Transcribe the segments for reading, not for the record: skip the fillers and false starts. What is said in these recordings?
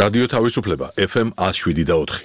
რადიო თავისუფლება FM 107.4.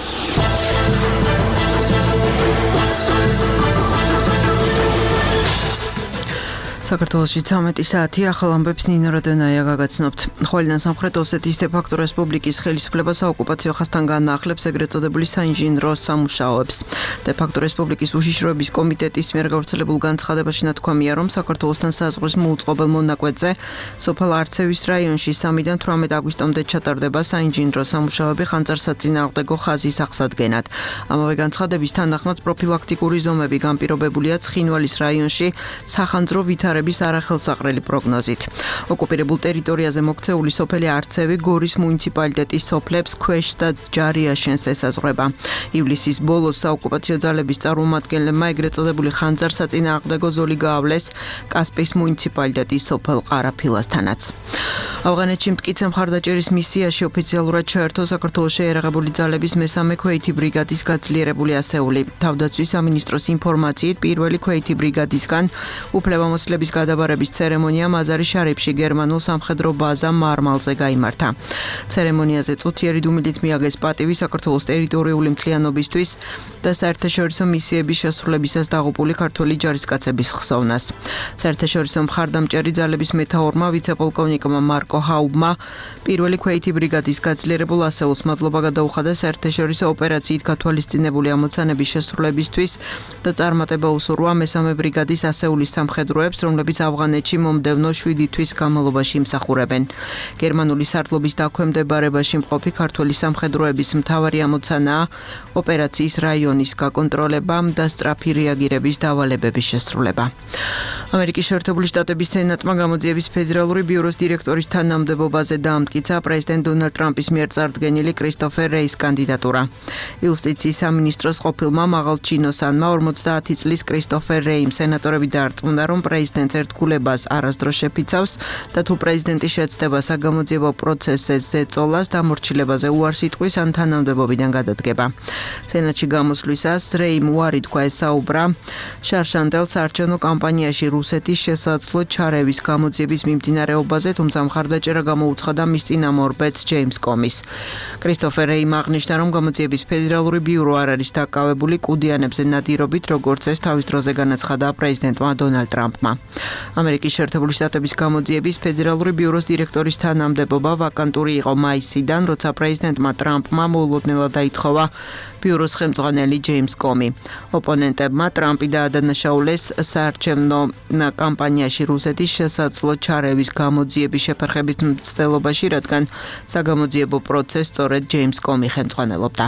საქართველოში 13 საათი ახალ ამბებს ნინო როდენაია გაგაცნობთ. ხოლიდან სამხრეთ ოსეთის დე-ფაქტო რესპუბლიკის ხელისუფლება საოკუპაციო ხაზთან განაახლებს ეგრეთ წოდებული საინჟინრო სამუშაოებს. დე-ფაქტო რესპუბლიკის უშიშროების კომიტეტის მიერ გავრცელებულ განცხადებაში ნათქვამია, რომ საქართველოსთან საზღვრის მოუწყობელ მონაკვეთზე სოფელ არცევის რაიონში 3-დან 18 აგვისტომდე ჩატარდება საინჟინრო სამუშაოები ხანძარსაწინააღმდეგო ხაზის აღსადგენად. ამავე განცხადების თანახმად პროფილაქტიკური ზომები განპირობებულია ცხინვალის რაიონში სახანძრო ვითარების არახელსაყრელი პროგნოზით. ოკუპირებულ ტერიტორიაზე მოქცეული სოფელი არცევი გორის მუნიციპალიტეტის სოფლებს ქვეშ და ჯარიაშენს ესაზღვრება. ივლისის ბოლოს საოკუპაციო ძალების წარმომადგენლებმა ეგრეთ წოდებული ხანძარსაწინააღმდეგო ზოლი გაავლეს კასპიის მუნიციპალიტეტის სოფელ ყარაფილასთანაც. ავღანეთში მტკიცე მხარდაჭერის მისიაში ოფიციალურად ჩაერთო საქართველოს შეიარაღებული ძალების მესამე ქვეითი ბრიგადის გაძლიერებული ასეული. თავდაცვის სამინისტროს ინფორმაციით პირველი ქვეითი ბრიგადისგან უფლებამოსილების გადაბარების ცერემონია მაზარი შარიფში გერმანულ სამხედრო ბაზა მარმალზე გაიმართა. ცერემონიაზე წუთიერი დუმილით მიაგეს პატივი საქართველოს ტერიტორიული მთლიანობისთვის და საერთაშორისო მისიების შესრულებისას დაღუპული ქართველი ჯარისკაცების ხსოვნას. საერთაშორისო მხარდამჭერი ძალების მეთაურმა ვიცე-პოლკოვნიკმა მარკო ჰაუბმა პირველი ქვეითი ბრიგადის გაძლიერებულ ასეულს მადლობა გადაუხადა საერთაშორისო ოპერაციით გათვალისწინებული ამოცანების შესრულებისთვის და წარმატება უსურვა მესამე ბრიგადის ასეულის სამხედროებს, რომლებიც ავღანეთში მომდევნო 7 თვის განმავლობაში იმსახურებენ. გერმანული სარდლობის დაქვემდებარებაში მყოფი ქართველი სამხედროების მთავარი ამოცანაა ოპერაციის რაიონის გაკონტროლება და სწრაფი რეაგირების დავალებების შესრულება. ამერიკის შეერთებული შტატების სენატმა გამოძიების ფედერალური ბიუროს დირექტორის თანამდებობაზე დაამტკიცა პრეზიდენტ დონალდ ტრამპის მიერ წარდგენილი კრისტოფერ რეის კანდიდატურა. იუსტიციის სამინისტროს ყოფილმა მაღალჩინოსანმა 50 წლის კრისტოფერ რეიმ სენატორები დაარწმუნა, რომ პრეზიდენტს ერთგულებას არასდროს შეფიცავს და თუ პრეზიდენტი შეცდება საგამოძიებო პროცესზე ზეწოლას დამორჩილებაზე უარს იტყვის ან თანამდებობიდან გადადგება. სენატში გამოსვლისას რეიმ უარი თქვა ესაუბრა შარშანდელ საარჩევნო კამპანიაში რუსეთის შესაძლო ჩარევის გამოძიების მიმდინარეობაზე, თუმცა მხარდაჭერა გამოუცხადა მის წინამორბედს ჯეიმს კომის. კრისტოფერ რეიმ აღნიშნა, რომ გამოძიების ფედერალური ბიურო არ არის დაკავებული კუდიანებზე ნადირობით, როგორც ეს თავის დროზე განაცხადა პრეზიდენტმა დონალდ ტრამპმა. ამერიკის შეერთებული შტატების გამოძიების ფედერალური ბიუროს დირექტორის თანამდებობა ვაკანტური იყო მაისიდან, როცა პრეზიდენტმა ტრამპმა მოულოდნელად დაითხოვა ბიუროს ხელმძღვანელი ჯეიმს კომი. ოპონენტებმა ტრამპი დაადანაშაულეს საარჩევნო კამპანიაში რუსეთის შესაძლო ჩარევის გამოძიების შეფერხების მცდელობაში, რადგან საგამოძიებო პროცესს სწორედ ჯეიმს კომი ხელმძღვანელობდა.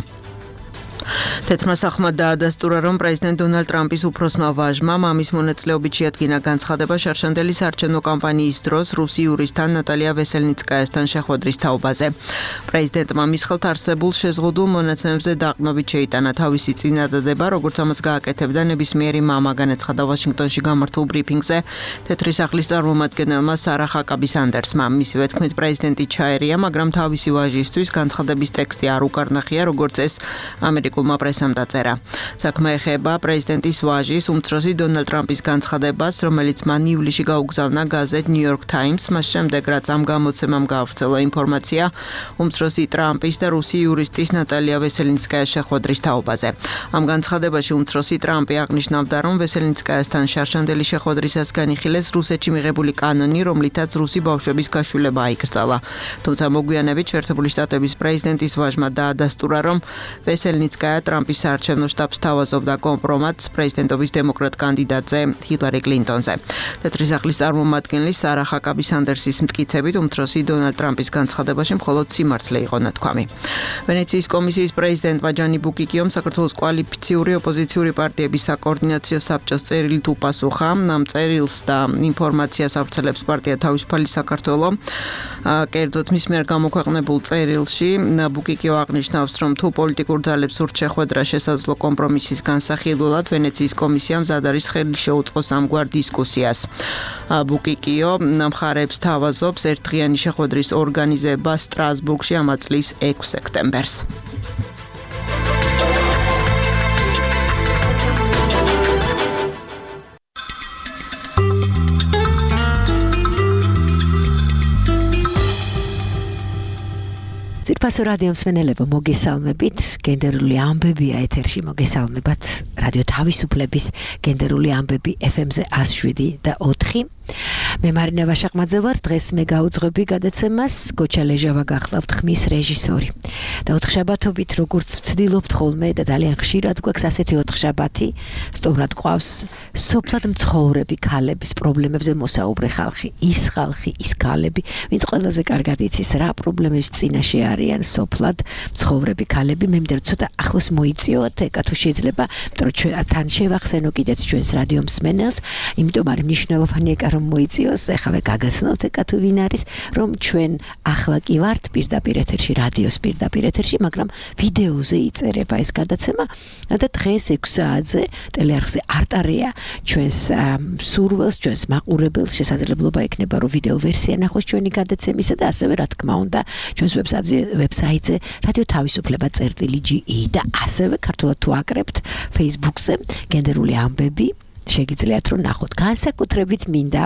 თეთრმა სახლმა დაადასტურა, რომ პრეზიდენტ დონალდ ტრამპის უფროსმა ვაჟმა მამის მონაწილეობით შეადგინა განცხადება შარშანდელი საარჩევნო კამპანიის დროს რუსი იურისტთან ნატალია ვესელნიცკაიასთან შეხვედრის თაობაზე. პრეზიდენტმა მის ხელთ არსებულ შეზღუდულ მონაცემებზე დაყრდნობით შეიტანა თავისი წინადადება, როგორც ამას გააკეთებდა ნებისმიერი მამა, განაცხადა ვაშინგტონში გამართულ ბრიფინგზე თეთრი სახლის წარმომადგენელმა სარა ჰაკაბი სანდერსმა. მისივე თქმით, პრეზიდენტი ჩაერია, მაგრამ თავისი ვაჟისთვის განცხადების ტექსტი არ უკარნახია, როგორც ეს ამერიკულმა პრესამ დაწერა. საქმე ეხება პრეზიდენტის ვაჟის უმცროსი დონალდ ტრამპის განცხადებას, რომელიც მან ივლისში გაუგზავნა გაზეთ New York Times, მას შემდეგ რაც ამ გამოცემამ გაავრცელა ინფორმაცია უმცროსი ტრამპის და რუსი იურისტის ნატალია ვესელნიცკაიას შეხვედრის თაობაზე. ამ განცხადებაში უმცროსი ტრამპი აღნიშნავდა, რომ ვესელნიცკაიასთან შარშანდელი შეხვედრისას განიხილეს რუსეთში მიღებული კანონი, რომლითაც რუსი ბავშვების გაშვილება აიკრძალა. თუმცა მოგვიანებით შეერთებული შტატების პრეზიდენტის ვაჟმა დაადასტურა, რომ ვესელნიცკაია ტრამპის საარჩევნო შტაბს თავაზობდა კომპრომატს პრეზიდენტობის დემოკრატ კანდიდატზე ჰილარი კლინტონზე. თეთრი სახლის წარმომადგენელი სარა ჰაკაბი სანდერსის მტკიცებით უმცროსი დონალდ ტრამპის განცხადებაში მხოლოდ სიმართლე იყო ნათქვამი. ვენეციის კომისიის პრეზიდენტმა ჯანი ბუკიკიომ საქართველოს კოალიციური ოპოზიციური პარტიების საკოორდინაციო საბჭოს წერილით უპასუხა. ამ წერილს და ინფორმაციას ავრცელებს პარტია თავისუფალი საქართველო. კერძოდ მის მიერ გამოქვეყნებულ წერილში ბუკიკიო აღნიშნავს, რომ თუ პოლიტიკურ ძალებს სურთ შეხვედრა შესაძლო კომპრომისის განსახილველად, ვენეციის კომისიამ მზად არის ხელი შეუწყოს ამგვარ დისკუსიას. ბუკიკიო მხარებს თავაზობს ერთდღიანი შეხვედრის ორგანიზება სტრასბურგში ამ წლის 6 სექტემბერს. ძირფასო რადიო მსმენელებო, მოგესალმებით. გენდერული ამბებია ეთერში, მოგესალმებათ. რადიო თავისუფლების გენდერული ამბები FM-ზე 107.4. მე მარინა ვაშაყმაძე ვარ. დღეს მე გაუძღვები გადაცემას. გოჩა ლეჟავა გახლავთ ხმის რეჟისორი. და ოთხშაბათობით როგორც ვცდილობთ ხოლმე და ძალიან ხშირად გვაქვს ასეთი ოთხშაბათი, სტუმრად ყავს სოფლად მცხოვრები ქალების პრობლემებზე მოსაუბრე ხალხი, ის ქალები, ვინც ყველაზე კარგად იცის რა პრობლემების წინაშე არიან სოფლად მცხოვრები ქალები. მე მგონი ცოტა ახლოს მოიწიოთ, ეკა თუ შეიძლება, იმიტომ რომ თან შევახსენო კიდეც ჩვენს რადიო მსმენელს, იმიტომ არის მნიშვნელოვანი ეკა რომ მოიწიოს, ეხლა გაგაცნობთ ეკა თუ ვინ არის, რომ ჩვენ ახლა კი ვართ პირდაპირ ეთერში, რადიოს პირდაპირ ეთერში, მაგრამ ვიდეოზე იწერება ეს გადაცემა და დღეს 6 საათზე ტელეარხზე არტარია ჩვენს სურვილს, ჩვენს მაყურებელს შესაძლებლობა ექნება რომ ვიდეო ვერსია ნახოს ჩვენი გადაცემისა და ასევე რა თქმა უნდა ჩვენს ვებსაიტზე რადიო თავისუფლება.ge და ასევე ქართულად თუ აკრებთ Facebook-ზე გენდერული ამბები შეგიძლიათ რომ ნახოთ. განსაკუთრებით მინდა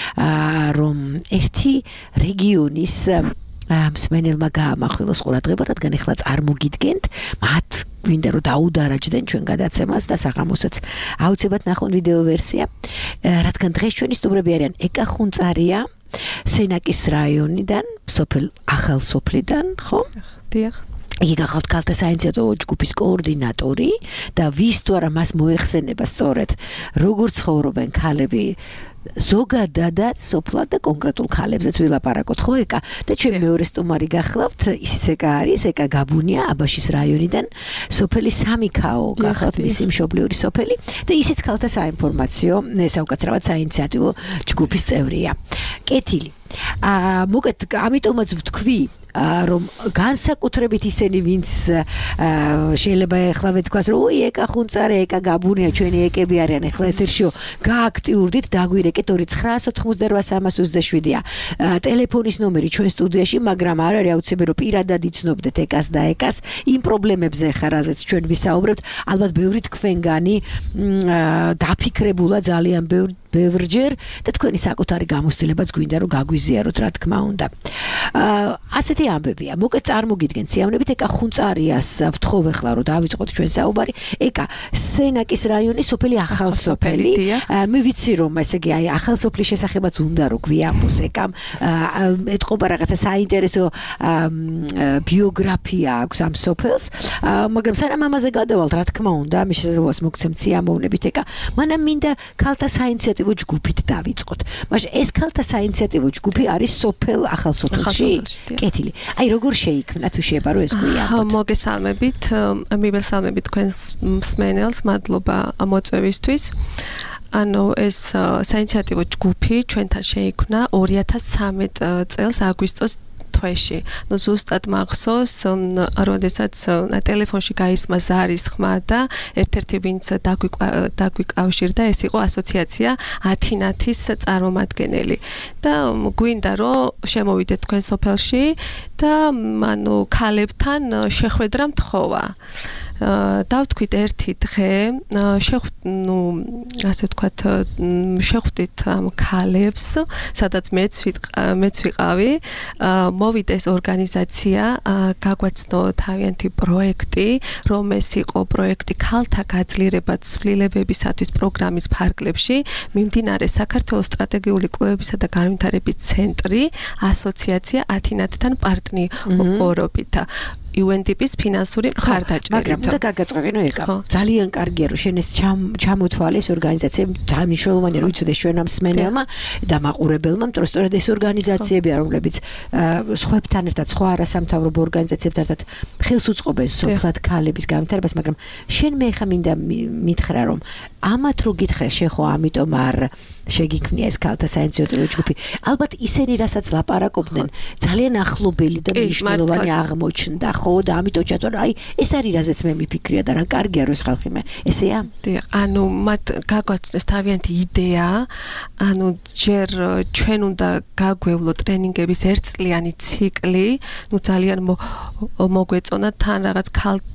რომ ერთი რეგიონის მსმენელმა გაამახვილოს ყურადღება, რადგან ეხლა წარმოგიდგენთ, მათ გვინდა რომ დაუდარაჯდნენ ჩვენ გადაცემას და საღამოსაც აუცილებლად ნახონ ვიდეო ვერსია, რადგან დღეს ჩვენი სტუმრები არიან ეკა ხუნწარია სენაკის რაიონიდან, სოფელ ახალ სოფლიდან, ხო? დიახ. იგი გახავთ ქალთა საინიციატივო ჯგუფის კოორდინატორი და ვის თუ არა მას მოეხსენება სწორედ როგორ ცხოვრობენ ქალები ზოგადადაც სოფლად და კონკრეტულ ქალებზეც ვილაპარაკოთ, ხო ეკა? და ჩვენ მეორე სტუმარი გახლავთ, ისიც ეკა არის, ეკა გაბუნია აბაშის რაიონიდან, სოფელი სამიქაო გახლავთ, მისი მშობლიური სოფელი და ისიც ქალთა საინფორმაციო, საუკეთესად საინიციატივო ჯგუფის წევრია. კეთილი. მოკეთ ამიტომაც ვთქვი რომ განსაკუთრებით ისინი ვინც შეიძლება ეხლა ვთქვას რომ ოი ეკა ხუნწარე ეკა გაბუნია ჩვენი ეკები არიან ეხლა ეთერშიო გააქტიურდით დაგვირეკეთ 2988327-ია ტელეფონის ნომერი ჩვენ სტუდიაში, მაგრამ არ არის აუცილებელი რომ პირადად იცნობდეთ ეკას და ეკას იმ პრობლემებზე ხარ რაზეც ჩვენ ვისაუბრებთ. ალბათ ბევრი თქვენგანი დაფიქრებულა ძალიან ბევრჯერ და თქვენი საკუთარი გამოცდილებაც გვინდა რომ გაგვიზიაროთ რა თქმა უნდა. ასეთი ამბებია. მოკეთ წარმოგიდგენთ სიამოვნებით ეკა ხუნწარიას ვთხოვ ახლა რომ დავიწყოთ ჩვენ საუბარი. ეკა სენაკის რაიონის სოფელი ახალსოფელი. მე ვიცი რომ ესე იგი აი ახალსოფლის შესახებაც უნდა რომ გვიამბოს ეკამ ეთყობა რაღაცა საინტერესო ბიოგრაფია აქვს ამ სოფელს, მაგრამ სანამ ამაზე გადავალთ რა თქმა უნდა მე შესაძლოა მოგცემთ სიამოვნებით ეკა, მანამ მინდა ქალთა საინიციატივო ჯგუფით დავიწყოთ. მაგრამ ეს ქალთა საინიციატივო ჯგუფი არის სოფელ ახალსოფელში. კეთილი. აი როგორ შეიქმნა თუ შეებარო ეს გვიამბოთ. მოგესალმებით, მივესალმებით თქვენს მსმენელს, მადლობა მოწვევისთვის. ანუ ეს საინიციატივო ჯგუფი ჩვენთან შეიქმნა 2013 წელს აგვისტოს თვეში. ნუ ზუსტად მახსოვს, როდესაც ტელეფონში გაისმა ზარის ხმა და ერთ-ერთი ვინც დაგვიკავშირდა, ეს იყო ასოციაცია ათინათის წარმომადგენელი. და გვინდა რომ შემოვიდეთ თქვენ სოფელში და ანუ ქალებთან შეხვედრა მთხოვა. დავთქვით ერთი დღე, ასე ვთქვათ, შეხვდით ამ ქალებს, სადაც მეც ვიყავი, მოვიდეს ორგანიზაცია, გაგვაცნო თავიანთი პროექტი, რომ ეს იყო პროექტი ქალთა გაძლიერება ცვლილებებისათვის პროგრამის ფარგლებში, მიმდინარე საქართველოს სტრატეგიული კვლევებისა და განვითარების ცენტრი, ასოციაცია ათინათთან პარტნიორობით. UNDP-ის ფინანსური მხარდაჭერით. მაგრამ და გაგაწყობინო ეკა. ძალიან კარგია რომ შენ ეს ჩამოთვალე ეს ორგანიზაცია, ძალიან მნიშვნელოვანია რომ იცოდეს ჩვენ ამ მსმენელმა და მაყურებელმა, იმიტომ რომ სწორედ ეს ორგანიზაციებია, რომლებიც სხვებთან ერთად, სხვა არასამთავრობო ორგანიზაციებთან ერთად ხელს უწყობენ სოფლად ქალების განვითარებას, მაგრამ შენ მე ხა მინდა მითხრა რომ ამათ რო გითხრა შენ ხო ამიტომ არ შეგიქმნია ეს ქალთა საინიციატივო ჯგუფი. ალბათ ისინი რასაც ლაპარაკობდნენ ძალიან ახლობელი და მნიშვნელოვანი აღმოჩნდა. ხო და ამიტომ ჩათვალე რომ აი ეს არის რაზეც მე მიფიქრია და რა კარგია რომ ეს ხალხი მე ესეა. დიახ, ანუ მათ გაგვაცნეს თავიანთი იდეა, ანუ ჯერ ჩვენ უნდა გაგვევლო ტრენინგების ერთწლიანი ციკლი, ნუ ძალიან მოგვეწონა თან რაღაც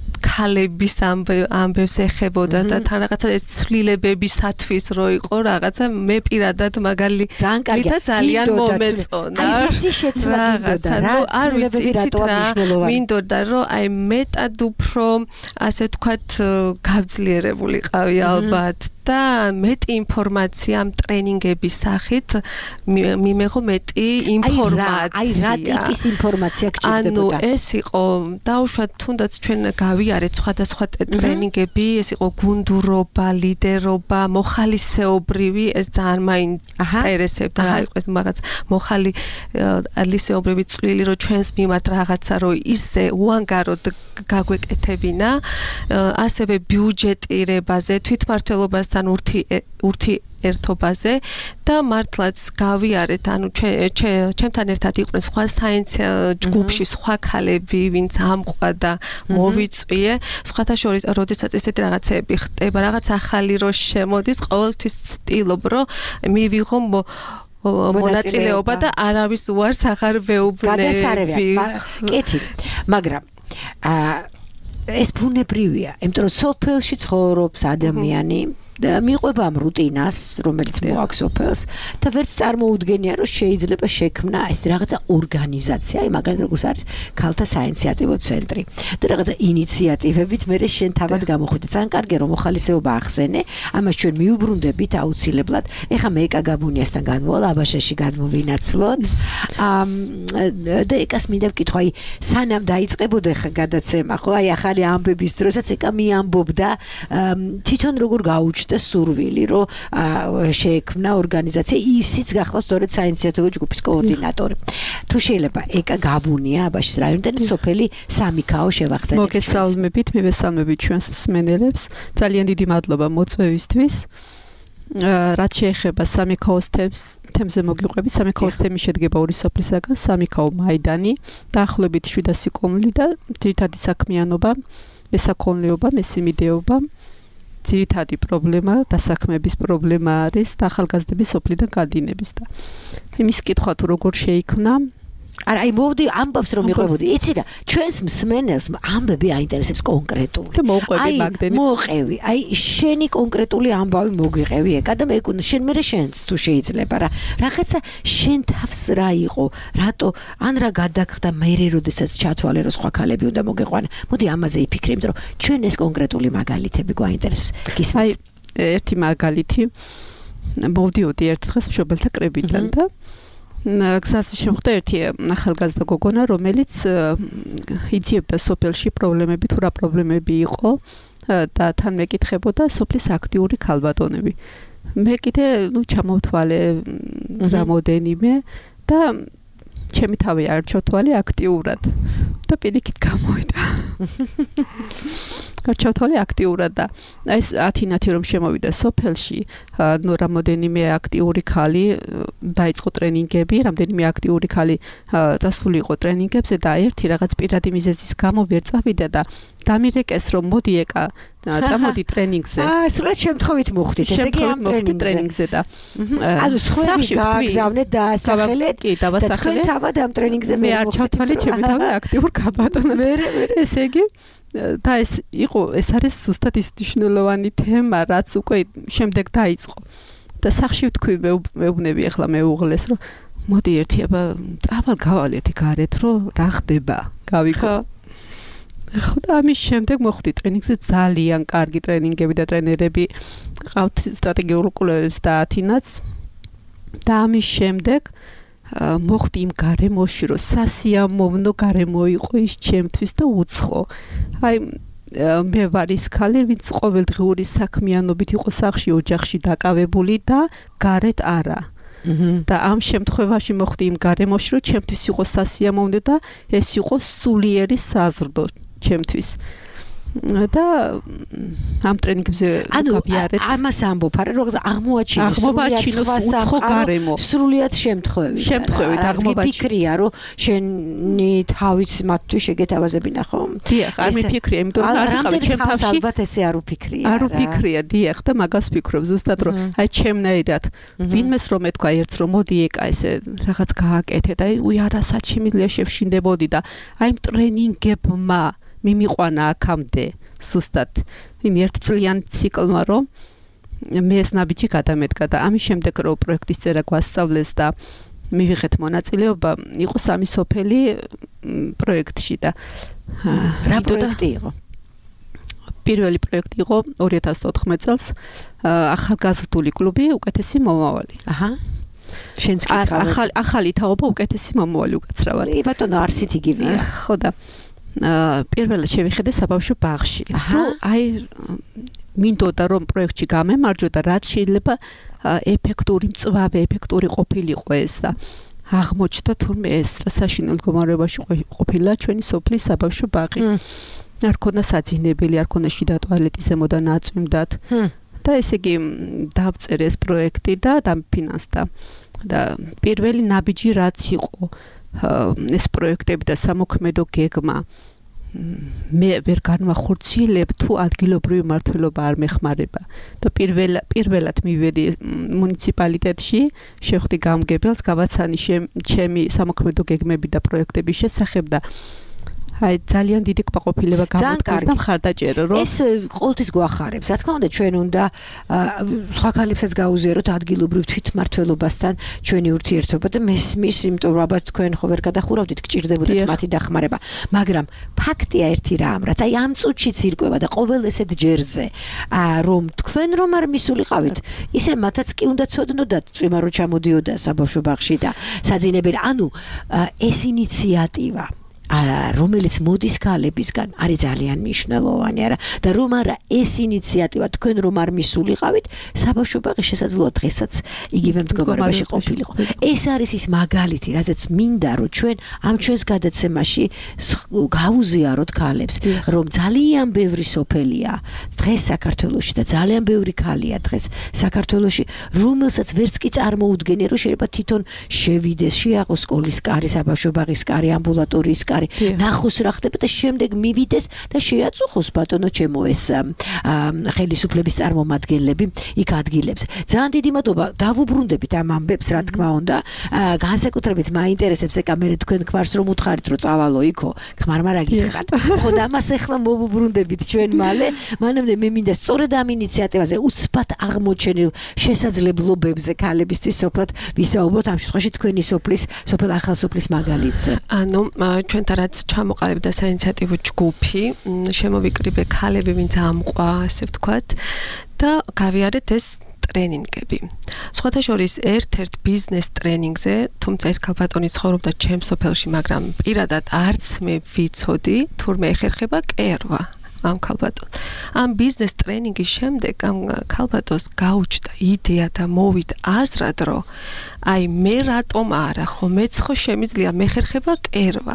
ქალების ამბებს ეხებოდა და თან რაღაცა ეს ცვლილებებისათვის რო იყო რაღაცა მე პირადად მაგალი და ძალიან მომეწონა. აი ისი შეცვლა გინდოდა რა ცვლილებები რატო მნიშვნელოვანი? მინდოდა რომ აი მეტად უფრო ასე ვთქვათ გავძლიერებულიყავი ალბათ და მეტი ინფორმაცია ამ ტრენინგების სახით მიმეღო მეტი ინფორმაცია. აი რა ტიპის ინფორმაცია გჭირდებოდა? ანუ ეს იყო დაუშვათ თუნდაც ჩვენ გავიარეთ სხვადასხვა ტრენინგები, ეს იყო გუნდურობა, ლიდერობა, მოხალისეობრივი, ეს ძალიან მაინტერესებდა რა იყო ეს რაღაც მოხალისეობრივი წვლილი რომ ჩვენს მიმართ რაღაცა რომ ისე უანგაროდ გაგვეკეთებინა, ასევე ბიუჯეტირებაზე, თვითმმართველობასთან ურთიერთობაზე და მართლაც გავიარეთ, ანუ ჩემთან ერთად იყვნენ სხვა საინც ჯგუფში სხვა ქალები, ვინც ამყვა და მოვიწვიე. სხვათა შორის, როდესაც ესეთი რაღაცები ხდება, რაღაც ახალი რო შემოდის, ყოველთვის ვცდილობ, რომ მივიღო მონაწილეობა და არავის უარს აღარ ვეუბნები. კეთილი. მაგრამ ეს ბუნებრივია, იმიტომ რომ სოფელში ცხოვრობს ადამიანი მიყვება ამ რუტინას, რომელიც მოაქვს სოფელს და ვერც წარმოუდგენია, რომ შეიძლება შექმნა ეს რაღაცა ორგანიზაცია, აი მაგალითად როგორც არის ქალთა საინიციატივო ცენტრი და რაღაცა ინიციატივებით მე შენ თავად გამოხვიდე. ძალიან კარგია რომ მოხალისეობა ახსენე, ამას ჩვენ მიუბრუნდებით აუცილებლად. ეხა მე ეკა გაბუნიასთან განმოვალ, აბაშაში გადმოვინაცვლოთ. და ეკას მინდა ვკითხო, აი სანამ დაიწყებოდა ეხა გადაცემა, ხო, აი ახალი ამბების დროსაც ეკა მიამბობდა თვითონ როგორ გაუჩნდა და სურვილი რომ შეექმნა ორგანიზაცია ისიც გახლავს სწორედ საინიციატივო ჯგუფის კოორდინატორი. თუ შეიძლება ეკა გაბუნია აბაშის რაიონიდან სოფელი სამიქაო შევახსენებთ. მოგესალმებით, მივესალმებით ჩვენს მსმენელებს. ძალიან დიდი მადლობა მოწვევისთვის. რაც შეეხება სამიქაოს თემზე მოგიყვებით, სამიქაოს თემი შედგება ორი სოფლისაგან, სამიქაო მაიდანი, დაახლოებით 700 კომლი და ძირითადი საქმიანობა, მესაქონლეობა, მესიმიდეობა. ძირითადი პრობლემა დასაქმების პრობლემა არის და ახალგაზრდების სოფლიდან გადინების და იმის კითხვა თუ როგორ შეიქმნა არა აი მოვდი ამბავს რომ მიყვებოდი იცი რა ჩვენს მსმენელს ამბები აინტერესებს კონკრეტული და მოყვები მაგდენი მოყევი აი შენი კონკრეტული ამბავი მოგვიყევი ეკა და მე შენ მე შენს თუ შეიძლება რა რაღაცა შენ თავს რა იყო რატო ან რა გადაგხდა მე როდესაც ჩათვალე რომ სხვა ქალები უნდა მოგეყვანა მოდი ამაზე იფიქრე იმიტომ რომ ჩვენ ეს კონკრეტული მაგალითები გვაინტერესებს გისმენთ აი ერთი მაგალითი მოვდიოდი ერთ დღეს მშობელთა კრებიდან და გზაზე შემხვდა ერთი ახალგაზრდა გოგონა, რომელიც იძიებდა სოფელში პრობლემები, თუ რა პრობლემები იყო და თან მეკითხებოდა სოფლის აქტიური ქალბატონები. მე კიდე ჩამოვთვალე რამოდენიმე და ჩემი თავი არ ჩავთვალე აქტიურად და პირიქით გამოვიდა. ჩავთვალე აქტიურად და ეს 10 რომ შემოვიდა სოფელში, ნუ რამოდენიმე აქტიური ქალი დაიწყო ტრენინგები, რამდენიმე აქტიური ქალი დასული იყო ტრენინგებზე და ერთი რაღაც პირადი მიზეზის გამო ვერ წავიდა და დამირეკეს რომ მოდი ეკა წამოდი ტრენინგზე. სულად შემთხვევით მოხდით, ესე იგი ამ ტრენინგზე და ანუ სხვები გააგზავნეთ და ასახელეთ და თქვენ თავად ამ ტრენინგზე მე არ ჩავთვალე ჩემი თავი აქტიურ ქალბატონად. ესე იგი და ეს არის ზუსტად ის მნიშვნელოვანი თემა, რაც უკვე შემდეგ დაიწყო. და სახში ვთქვი მეუბნები ახლა მეუღლეს, რომ მოდი ერთი აბა წავალ გავალ გარეთ, რომ რა ხდება, გავიგო. ხო და ამის შემდეგ მოხდი ტრენინგზე ძალიან კარგი ტრენინგები და ტრენერები ყავთ სტრატეგიულ კვლევებს და ათინაც და ამის შემდეგ მოხდი იმ გარემოში რომ სასიამოვნო გარემო იყო ის ჩემთვის და უცხო აი მე ვარ ის ქალი ვინც ყოველდღიური საქმიანობით იყო სახში ოჯახში დაკავებული და გარეთ არა და ამ შემთხვევაში მოხდი იმ გარემოში რომ ჩემთვის იყო სასიამოვნო და ეს იყო სულიერი საზრდო ჩემთვის და ამ ტრენინგებზე გავიარეთ. ამას ამბობ, არა რომ აღმოაჩინოს უცხო გარემო. სრულიად შემთხვევით აღმოაჩინოს. ფიქრია რომ შენი თავიც მათთვის შეგეთავაზებინა ხომ? დიახ, არ მიფიქრია, იმიტომ რომ არ ვიყავი ჩემ თავში. ალბათ ესე არ უფიქრია. არ უფიქრია, დიახ და მაგას ვფიქრობ ზუსტად რომ აი ჩემნაირად ვინმეს რომ ეთქვა ერთს რომ მოდი ეკა ესე რაღაც გააკეთე და უი არა საჩიმილია შევშინდებოდი და აი ტრენინგებმა მიმიყვანა აქამდე ზუსტად იმ ერთწლიან ციკლმა რომ მე ეს ნაბიჯი გადამედგა და ამის შემდეგ რომ პროექტის წერა გვასწავლეს და მივიღეთ მონაწილეობა იყო 3 სოფელი პროექტში და რა პროექტი იყო? პირველი პროექტი იყო 2014 წელს ახალგაზრდული კლუბი უკეთესი მომავალი. აჰა. შენც კი ახალი თაობა უკეთესი მომავალი უკაცრავად. ბატონო არსით იგივეა. ხო და პირველად შევიხედე საბავშვო ბაღში. აი მინდოდა რომ პროექტში გამემარჯვო და რაც შეიძლება ეფექტური მწვავე ეფექტური ყოფილიყო ეს და აღმოჩნდა თურმე ეს საშინელ მდგომარეობაში ყოფილა ჩვენი სოფლის საბავშვო ბაღი. არ ქონდა საძინებელი, არ ქონდა შიდა ტუალეტი ზემოდან აწვიმდათ. და ესე იგი დავწერე ეს პროექტი და დამფინანსდა. და პირველი ნაბიჯი რაც იყო ეს პროექტები და სამოქმედო გეგმა მე ვერ განვახორციელებ თუ ადგილობრივი მმართველობა არ მეხმარება და პირველად მივედი მუნიციპალიტეტში შევხვდი გამგებელს გავაცანი ჩემი სამოქმედო გეგმები და პროექტების შესახებ და აი ძალიან დიდი კმაყოფილება გამოდგეს და მხარდაჭერა რომ ეს ყოველთვის გვახარებს. რა თქმა უნდა ჩვენ უნდა სხვა ქალებსაც გაუზიაროთ ადგილობრივ თვითმმართველობასთან ჩვენი ურთიერთობა და მესმის იმიტომ რომ აბა თქვენ ხო ვერ გადახურავდით გჭირდებოდათ მათი დახმარება. მაგრამ ფაქტია ერთი რამ რაც აი ამ წუთშიც ირკვევა და ყოველ ესეთ ჯერზე რომ თქვენ რომ არ მისულიყავით ისე მათაც კი უნდა ცოდნოდათ წვიმა რო ჩამოდიოდა საბავშვო ბაღში და საძინებელი ანუ ეს ინიციატივა რომელიც მოდის ქალებისგან არის ძალიან მნიშვნელოვანი არა და რომ არა ეს ინიციატივა თქვენ რომ არ მისულიყავით საბავშვო ბაღი შესაძლოა დღესაც იგივე მდგომარეობაში ყოფილიყო ეს არის ის მაგალითი რაზეც მინდა რომ ჩვენ ამ ჩვენს გადაცემაში გავუზიაროთ ქალებს რომ ძალიან ბევრი სოფელია დღეს საქართველოში და ძალიან ბევრი ქალია დღეს საქართველოში რომელსაც ვერც კი წარმოუდგენია რომ შეიძლება თვითონ შევიდეს შეაყოს სკოლის კარი საბავშვო ბაღის კარი ამბულატორიის კარი ნახოს რა ხდება და შემდეგ მივიდეს და შეაწუხოს ბატონო ჩემო ეს ხელისუფლების წარმომადგენლები იქ ადგილებს. ძალიან დიდი მადლობა დავუბრუნდებით ამ ამბებს რა თქმა უნდა. განსაკუთრებით მაინტერესებს ეკა მე თქვენ ქმარს რომ უთხარით რომ წავალო იქო ქმარმა რა გითხრათ. ხო და ამას ახლა მოვუბრუნდებით ჩვენ მალე. მანამდე მე მინდა სწორედ ამ ინიციატივაზე უცბად აღმოჩენილ შესაძლებლობებზე ქალებისთვის სოფლად ვისაუბროთ ამ შემთხვევაში თქვენი სოფელ ახალსოფლის მაგალითზე. ანუ ჩვენ რაც ჩამოყალიბდა საინიციატივო ჯგუფი, შემოვიკრიბე ქალები, ვინც ამყვა, ასე ვთქვათ, და გავიარეთ ეს ტრენინგები. სხვათა შორის ერთ-ერთ ბიზნეს ტრენინგზე, თუმცა ეს ქალბატონი ცხოვრობდა ჩემს სოფელში, მაგრამ პირადად არც მე ვიცოდი, თურმე ეხერხება კერვა. ამ ქალბატონს. ამ ბიზნეს ტრენინგის შემდეგ ამ ქალბატონს გაუჩნდა იდეა და მოვიდა აზრად, რომ აი მე რატომ არა, ხო მეც ხო შემიძლია მეხერხება კერვა.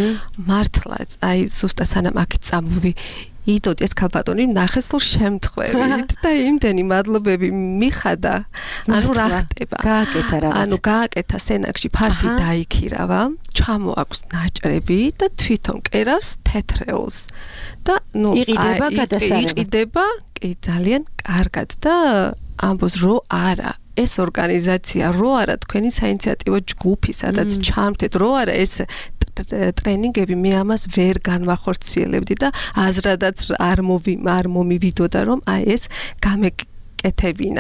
მართლაც, აი ზუსტად სანამ აქ წამოვი იდოდ ეს ქალბატონი ნახესულ შემთხვევით და იმდენი მადლობები მიხადა. ანუ რა ხდება? გააკეთა რაღაც. ანუ გააკეთა სენაკში ფართი დაიქირავა, ჩამოაქვს ნაჭრები და თვითონ კერავს თეთრეულს. და ნუ იყიდება გადასარევად. იყიდება კი ძალიან კარგად და ამბობს რომ არა ეს ორგანიზაცია რო არა თქვენი საინიციატივო ჯგუფი სადაც ჩამრთეთ რო არა ეს ტრენინგები მე ამას ვერ განვახორციელებდი და აზრადაც არ მომივიდოდა რომ აი ეს გამეკეთებინა.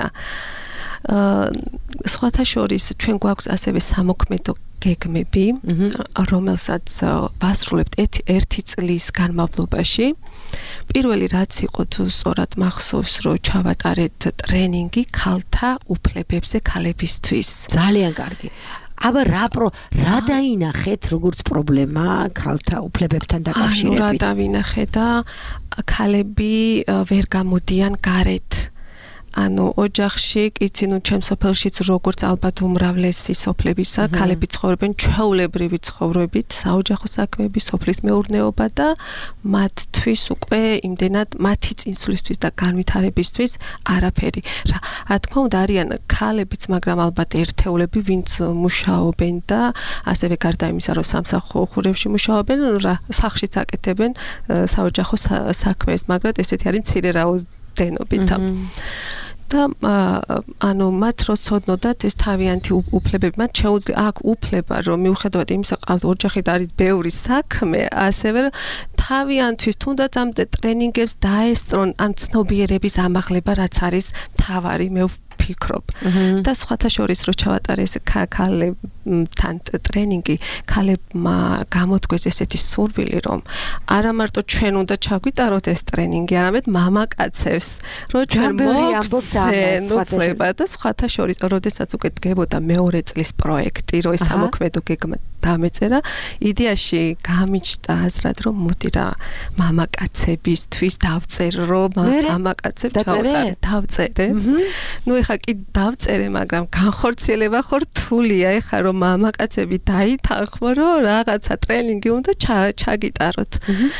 სხვათა შორის ჩვენ გვაქვს ასევე სამოქმედო გეგმები, რომელსაც ვასრულებთ ერთი წლის განმავლობაში. პირველი რაც იყო თუ სწორად მახსოვს, რომ ჩავატარეთ ტრენინგი ქალთა უფლებებზე ქალებისთვის. ძალიან კარგი. აბა რა დაინახეთ როგორც პრობლემა ქალთა უფლებებთან დაკავშირებით? რა დავინახე და ქალები ვერ გამოდიან გარეთ. ანუ ოჯახში, იცი ნუ ჩემს სოფელშიც როგორც ალბათ უმრავლესი სოფლებისა, ქალები ცხოვრობენ ჩვეულებრივი ცხოვრებით, საოჯახო საქმეები, სოფლის მეურნეობა და მათთვის უკვე იმდენად მათი წინსვლისთვის და განვითარებისთვის არაფერი. რა თქმა უნდა არიან ქალებიც, მაგრამ ალბათ ერთეულები, ვინც მუშაობენ და ასევე გარდა იმისა, რომ სამსახურებში მუშაობენ, სახლშიც აკეთებენ საოჯახო საქმეს, მაგრამ ესეთი არის მცირე რაოდენობით. და ანუ მათ რო ცოდნოდათ ეს თავიანთი უფლებები, მათ შეუძლია აქ უფლება, რომ მიუხედავად იმისა, ყავთ ოჯახით არის ბევრი საქმე, ასევე თავიანთვის თუნდაც ამ ტრენინგებს დაესწრონ ამ ცნობიერების ამაღლება, რაც არის თავარი, მე ვფიქრობ. და სხვათა შორის რო ჩავატარეს ქალებთან ტრენინგი, ქალებმა გამოთქვეს ესეთი სურვილი, რომ არა მარტო ჩვენ უნდა ჩაგვიტაროთ ეს ტრენინგი, არამედ მამაკაცებს, რომ ჩვენ მოგცენ უფლება და სხვათა შორის, როდესაც უკვე დგებოდა მეორე წლის პროექტი, რომ ეს ამოქმედო გეგმა დამეწერა, იდეაში გამიჩნდა აზრად, რომ მოდი რა მამაკაცებისთვის დავწერო, რომ მამაკაცებს დავწერე. ნუ ეხა კი დავწერე, მაგრამ განხორციელება ხო რთულია, ეხა რომ მამაკაცები დაითანხმო, რომ რაღაცა ტრენინგი უნდა ჩაგიტაროთ.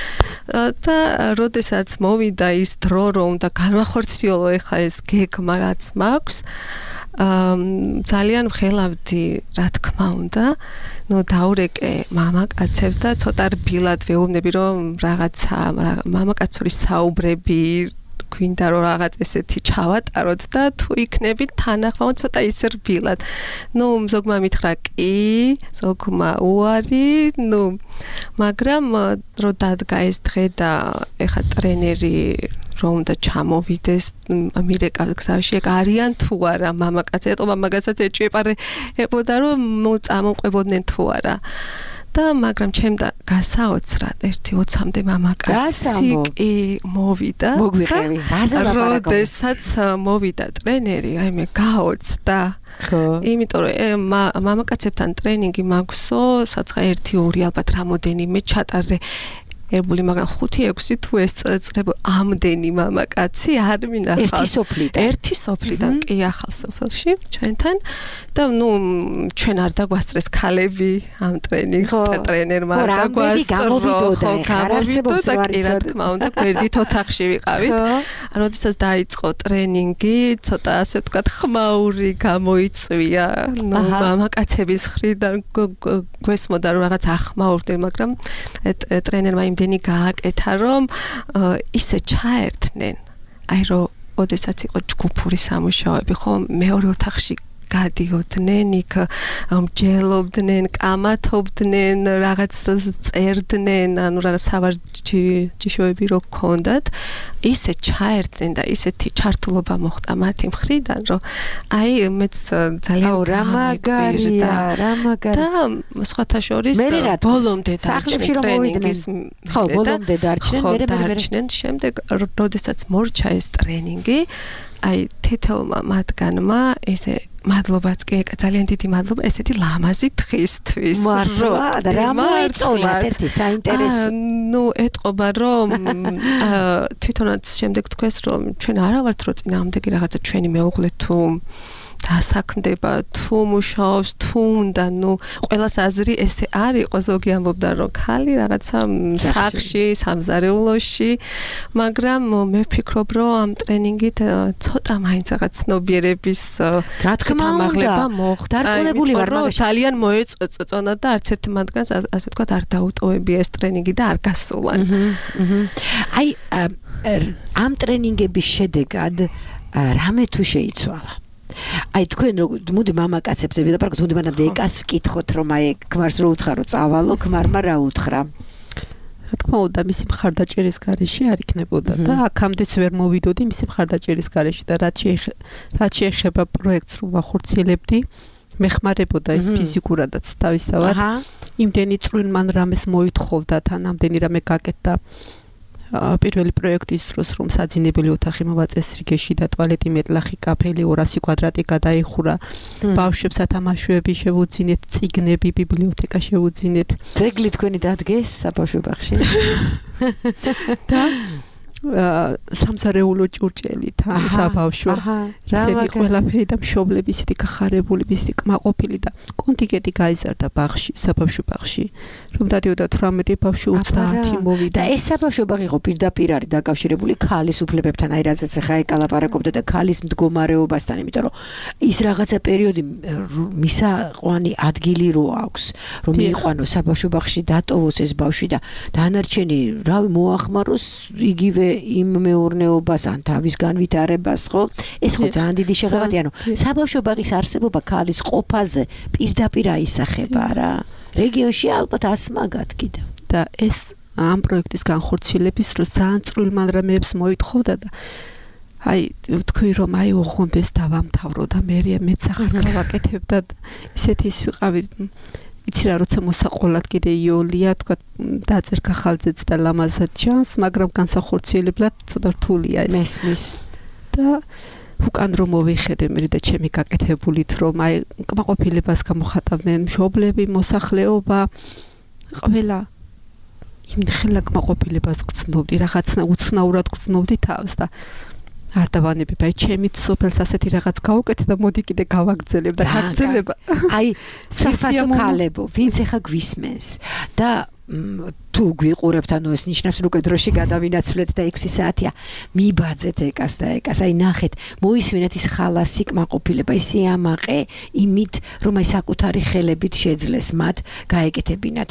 და როდესაც მოვიდა ის დრო, რომ უნდა განვახორციელო ეხა ეს გეგმა, რაც მაქვს, ძალიან ვხელავდი, რა თქმა უნდა, ნუ დაურეკე მამაკაცებს და ცოტა რბილად ვეუბნები, რომ რაღაცა მამაკაცური საუბრები გვინდა რომ რაღაც ესეთი ჩავატაროთ და თუ იქნებით თანახმად ცოტა ის რბილად. ნუ ზოგმა მითხრა კი, ზოგმა უარი, ნუ მაგრამ რო დადგა ეს დღე და ეხა ტრენერი რომ უნდა ჩამოვიდეს მირეკავს გზაში, ეგ არიან თუ არა მამაკაცები, ეტყობა მაგასაც ეჭვებოდა რომ წამოყვებოდნენ თუ არა. და მაგრამ ჩემდა გასაოცრად 1-20-მდე მამაკაცი კი მოვიდა. მოგვიყევი. როდესაც მოვიდა ტრენერი, აი მე გაოცდა. ხო. იმიტომ რომ მამაკაცებთან ტრენინგი მაქვსო, საცხა 1-2 ალბათ რამოდენიმე ჩატარე. ერბული, მაგრამ 5-6 თუ ეს წრება ამდენი მამაკაცი არ მინახავს. ერთი სოფლიდან კი ახალ სოფელში ჩვენთან და ნუ ჩვენ არ დაგვასწრეს ქალები ამ ტრენინგს ტრენერმა არ დაგვასწრო გამოვიდოდა კი რა თქმა უნდა გვერდით ოთახში ვიყავით. როდესაც დაიწყო ტრენინგი ცოტა ასე ვთქვათ ხმაური გამოიწვია ნუ მამაკაცების მხრიდან გვესმოდა რომ რაღაც ახმაურდნენ, მაგრამ ტრენერმა იმდენი გააკეთა რომ ისე ჩაერთნენ, აი რომ ოდესაც იყო ჯგუფური სამუშაოები, ხო მეორე ოთახში გადიოდნენ, იქ მსჯელობდნენ, კამათობდნენ, რაღაც წერდნენ, ანუ რაღაც სავარჯიშოები რო გქონდათ, ისე ჩაერთნენ და ისეთი ჩართულობა მოხდა მათი მხრიდან, რომ აი მეც ძალიან გამიგერდა. და სხვათა შორის ბოლომდე სახლებში რომ მოვიდნენ. ხო, ბოლომდე დარჩნენ, შემდეგ როდესაც მორჩა ეს ტრენინგი, აი თითოეულმა მათგანმა ესე მადლობაც კი ძალიან დიდი მადლობა ესეთი ლამაზი დღისთვის. მართლა და რა მოეწონათ ერთი საინტერესო. ნუ ეტყობა რომ თვითონაც შემდეგ თქვეს რომ ჩვენ არა ვართ რო წინააღმდეგი რაღაცა ჩვენი მეუღლე თუ დასაქმდება თუ მუშაობს თუ უნდა ნუ ყველას აზრი ესე არ იყო, ზოგი ამბობდა რომ ხალი რაღაცა სახლში სამზარეულოში, მაგრამ მე ვფიქრობ რომ ამ ტრენინგით ცოტა მაინც რაღაც ცნობიერების რა თქმა უნდა მოხდა. დარწმუნებული ვარ, მაგრამ ძალიან მოეწონა და არც ერთ მათგანს ასე ვთქვათ არ დაუტოვებია ეს ტრენინგი და არ გასულან. აი ამ ტრენინგების შედეგად რამე თუ შეიცვალა? აი თქვენ მოდი მამაკაცებზე ვილაპარაკოთ, მოდი მანამდე ეკას ვკითხოთ, რომ აი ქმარს რო უთხრა, რომ წავალო, ქმარმა რა უთხრა? რა თქმა უნდა, მისი მხარდაჭერის გარეშე არ იქნებოდა და აქამდეც ვერ მოვიდოდი მისი მხარდაჭერის გარეშე და რაც შეეხება პროექტს რომ ვახორციელებდი, მეხმარებოდა ეს ფიზიკურადაც თავისთავად. იმდენი წვრილ მან რამეს მოითხოვდა, თან ამდენი რამე გაკეთდა. პირველი პროექტის დროს რომ საძინებელი ოთახი მოვაწეს რიგეში და ტუალეტი, მეტლახი, კაფელი 200 კვადრატი გადაიხურა. ბავშვებს ათამაშოები შევუძინეთ, წიგნები, ბიბლიოთეკა შევუძინეთ. ძეგლი თქვენი დადგეს საბავშვო ბაღში? და სამზარეულო ჭურჭელი თან საბავშვო. ისეთი ყველაფერი და მშობლები ისეთი გახარებული, ისეთი კმაყოფილი და კონტინგენტი გაიზარდა ბაღში, საბავშვო ბაღში. რომ დადიოდა 18 ბავშვი 30 მოვიდა. და ეს საბავშვო ბაღი იყო პირდაპირ არის დაკავშირებული ქალის უფლებებთან, აი რაზეც ახლა ეკალაპარაკობდა და ქალის მდგომარეობასთან, იმიტომ რომ ის რაღაცა პერიოდი მისაყვანი ადგილი რო აქვს, რომ მიიყვანოს საბავშვო ბაღში, დატოვოს ეს ბავშვი და დანარჩენი რავი მოახმაროს იგივე იმ მეურნეობას ან თავის განვითარებას, ხო? ეს ხო ძალიან დიდი შეღებადია, ანუ საბავშვო ბაღის არსებობა ქალის ყოფაზე პირდაპირ აისახება რა. რეგიონში ალბათ ასმაგად კიდევ. და ეს ამ პროექტის განხორციელების დროს ძალიან წვრილ მანრამეებს მოითხოვდა და აი თქვი რომ აი ოღონდეს დავამთავრო და მეც ახლა გავაკეთებ და ისეთი ის ვიყავი იცი რა როცა მოსაყოლად კიდე იოლია თქვა დაძერ გახალძეც და ლამაზად ჩანს მაგრამ განსახორციელებლად ცოტა რთულია ეს მესმის და უკან რომ მოვიხედე მე და ჩემი გაკეთებულით რომ აი კმაყოფილებას გამოხატავდნენ მშობლები მოსახლეობა ყველა იმხელა კმაყოფილებას გრძნობდი რაღაცნა უცნაურად გრძნობდი თავს და არ დავანებებ აი ჩემით სოფელს ასეთი რაღაც გავუკეთე და მოდი კიდე გავაგრძელებ და გაგრძელება აი საფასო ქალებო ვინც ახლა გვისმენს და თუ გვიყურებთ ანუ ეს ნიშნავს რომ კედროში გადავინაცვლეთ და 6 საათია მიბაძეთ ეკას და ეკას აი ნახეთ მოისმინეთ ის ხალასი კმაყოფილება ის ამაყე იმით რომ აი საკუთარი ხელებით შეძლეს მათ გაეკეთებინათ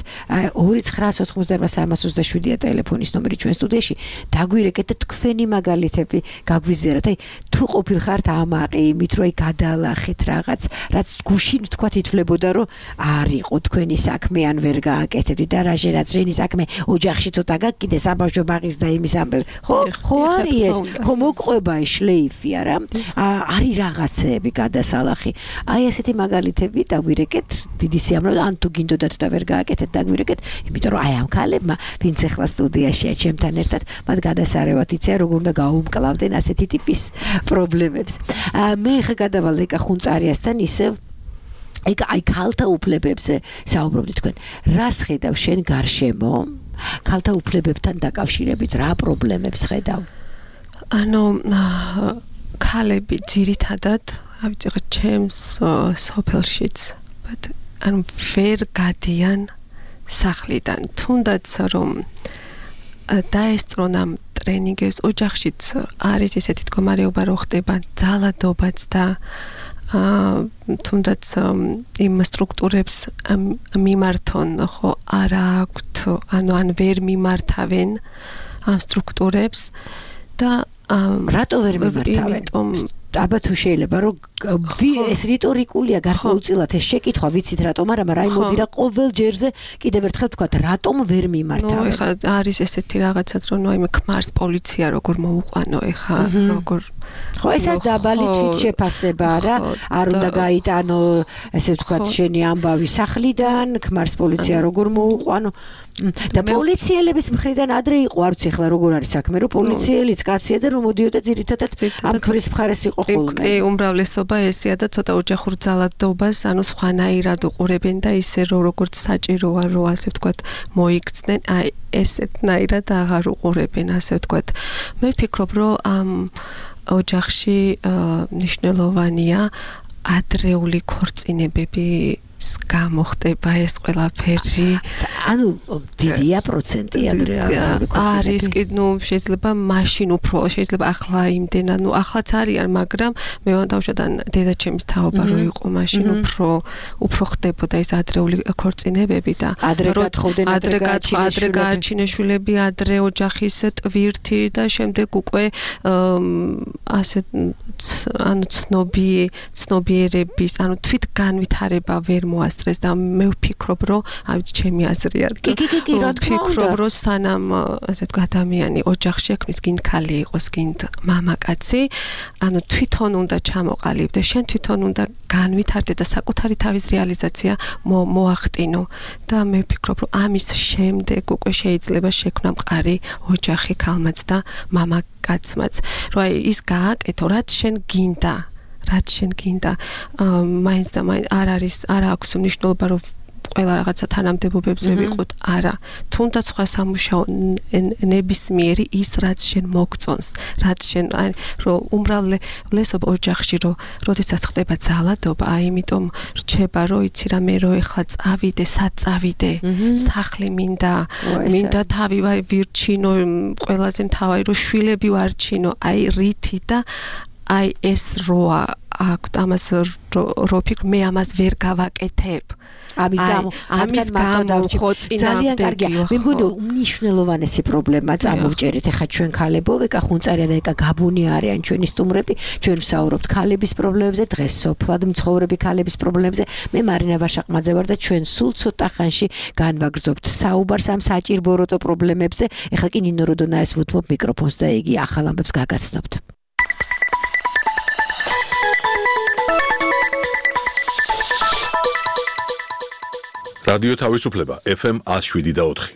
2998327-ია ტელეფონის ნომერი ჩვენ სტუდიაში დაგვირეკეთ და თქვენი მაგალითები გაგვიზიაროთ აი თუ ყოფილხართ ამაყე იმით რომ აი გადალახეთ რაღაც რაც გუშინ თქვა ითვლებოდა რომ არ იყო თქვენი საქმე ან ვერ გააკეთებდი და რაც რენი საქმე ოჯახში ცოტა გაკიდე საბავშვო ბაღის და იმის ამბები ხო არის ეს ხო მოყვება შლეიფი არა არის რაღაცეები გადასალახი აი ესეთი მაგალითები დაგვირეკეთ დიდი სიამოვნებაა ან თუ გინდოდათ და ვერ გააკეთეთ დაგვირეკეთ იმიტომ რომ აი ამ ქალებმა ვინც ახლა სტუდიაშია ჩემთან ერთად მათ გადასარევად იციან როგორ უნდა გაუმკლავდნენ ასეთი ტიპის პრობლემებს მე ხა გადავალ ეკა ხუნწარიასთან ისევ აი ქალთა უფლებებზე საუბრობდი თქვენ რას ხედავ შენ გარშემო ქალთა უფლებებთან დაკავშირებით რა პრობლემებს ხედავ ანუ ქალები ძირითადად რა ვიცი ხო ჩემს სოფელშიც ანუ ვერ გადიან სახლიდან თუნდაც რომ დაესწრონ ამ ტრენინგებს ოჯახშიც არის ესეთი მდგომარეობა რო ხდება ძალადობაც და თუნდაც იმ სტრუქტურებს მიმართონ ხო არ აქვთ ანუ ან ვერ მიმართავენ ამ სტრუქტურებს და რატო ვერ მიმართავენ აბა თუ შეიძლება რომ ეს რიტორიკულია გარკვეულწილად ეს შეკითხვა ვიცით რატომ არა მაგრამ აი მოდი რა ყოველ ჯერზე კიდევ ერთხელ ვთქვა რატომ ვერ მიმართავენ ნუ ეხა არის ესეთი რაღაცაც რომ ნუ აი მე ქმარს პოლიცია როგორ მოუყვანო ეხა როგორ ხო ეს არის დაბალი თვითშეფასება რა არ უნდა გაიტანო ესე ვთქვა შენი ამბავი სახლიდან ქმარს პოლიცია როგორ მოუყვანო და პოლიციელების მხრიდან ადრე იყო არ ვიცი ახლა როგორ არის საქმე რომ პოლიციელიც კაცია და რომ მოდიოდა ძირითადად ამ ქრის მხარეს იყო ხოლმე უმრავლესობა ესეა და ცოტა ოჯახურ ძალადობას ანუ სხვანაირად უყურებენ და ისე როგორც საჭიროა რომ ასე ვთქვათ მოიქცნენ აი ესეთნაირად აღარ უყურებენ ასე ვთქვათ მე ვფიქრობ რომ ამ ოჯახში მნიშვნელოვანია ადრეული ქორწინებები გამოხდება ეს ყველაფერი ანუ დიდია პროცენტი ადრეული არის კი ნუ შეიძლება მაშინ უფრო შეიძლება ახლა იმდენად ნუ ახლაც არიან მაგრამ მე დავშადან დედაჩემის თაობა რო იყო მაშინ უფრო ხდებოდა ეს ადრეული ქორწინებები და ადრე გააჩინეს შვილები ადრე ოჯახის ტვირთი და შემდეგ უკვე ასე ანუ ცნობიერების ანუ თვით განვითარება ვერ მოასწრეს და მე ვფიქრობ რომ აი ჩემი აზრია ვფიქრობ რომ სანამ ასე თქვა ადამიანი ოჯახში ექმნის გინდ ქალი იყოს გინდ მამაკაცი ანუ თვითონ უნდა ჩამოყალიბდე შენ თვითონ უნდა განვითარდე და საკუთარი თავის რეალიზაცია მოახდინო და მე ვფიქრობ რომ ამის შემდეგ უკვე შეიძლება შექმნა მყარი ოჯახი ქალმაც და მამაკაცმაც რომ აი ის გააკეთო რაც შენ გინდა რაც შენ გინდა მაინც და მაინც არ აქვს მნიშვნელობა რომ ყველა რაღაცა თანამდებობებზე ვიყოთ არა თუნდაც სხვა სამუშაო ნებისმიერი ის რაც შენ მოგწონს რაც შენ აი რომ უმრავლესობა ოჯახში რომ როდესაც ხდება ძალადობა აი იმიტომ რჩება რომ იცი რა მე რო ეხლა წავიდე საწავიდე სახლი მინდა თავი ვირჩინო ყველაზე მთავარი რომ შვილები ვარჩინო აი რითი და აი ეს როა აქვთ ამას რო ფიქრ მე ამას ვერ გავაკეთებ. ამის გამო ხო ძალიან კარგია. მე მგონი უმნიშვნელოვანესი პრობლემა წამოვჭერეთ ახლა ჩვენ ქალებო, ეკა ხუნწარია და ეკა გაბუნი არიან ჩვენი სტუმრები, ჩვენ ვსაუბრობთ ქალების პრობლემებზე, დღეს სოფლად მცხოვრები ქალების პრობლემებზე. მე მარინა ვაშაყმაძე ვარ და ჩვენ სულ ცოტა ხანში განვაგრძობთ საუბარს ამ საჭირბოროტო პრობლემებზე. ახლა კი ნინო როდონაეს ვუთმობ მიკროფონს და იგი ახალ ამბებს გაგაცნობთ. რადიო თავისუფლება FM 107.4.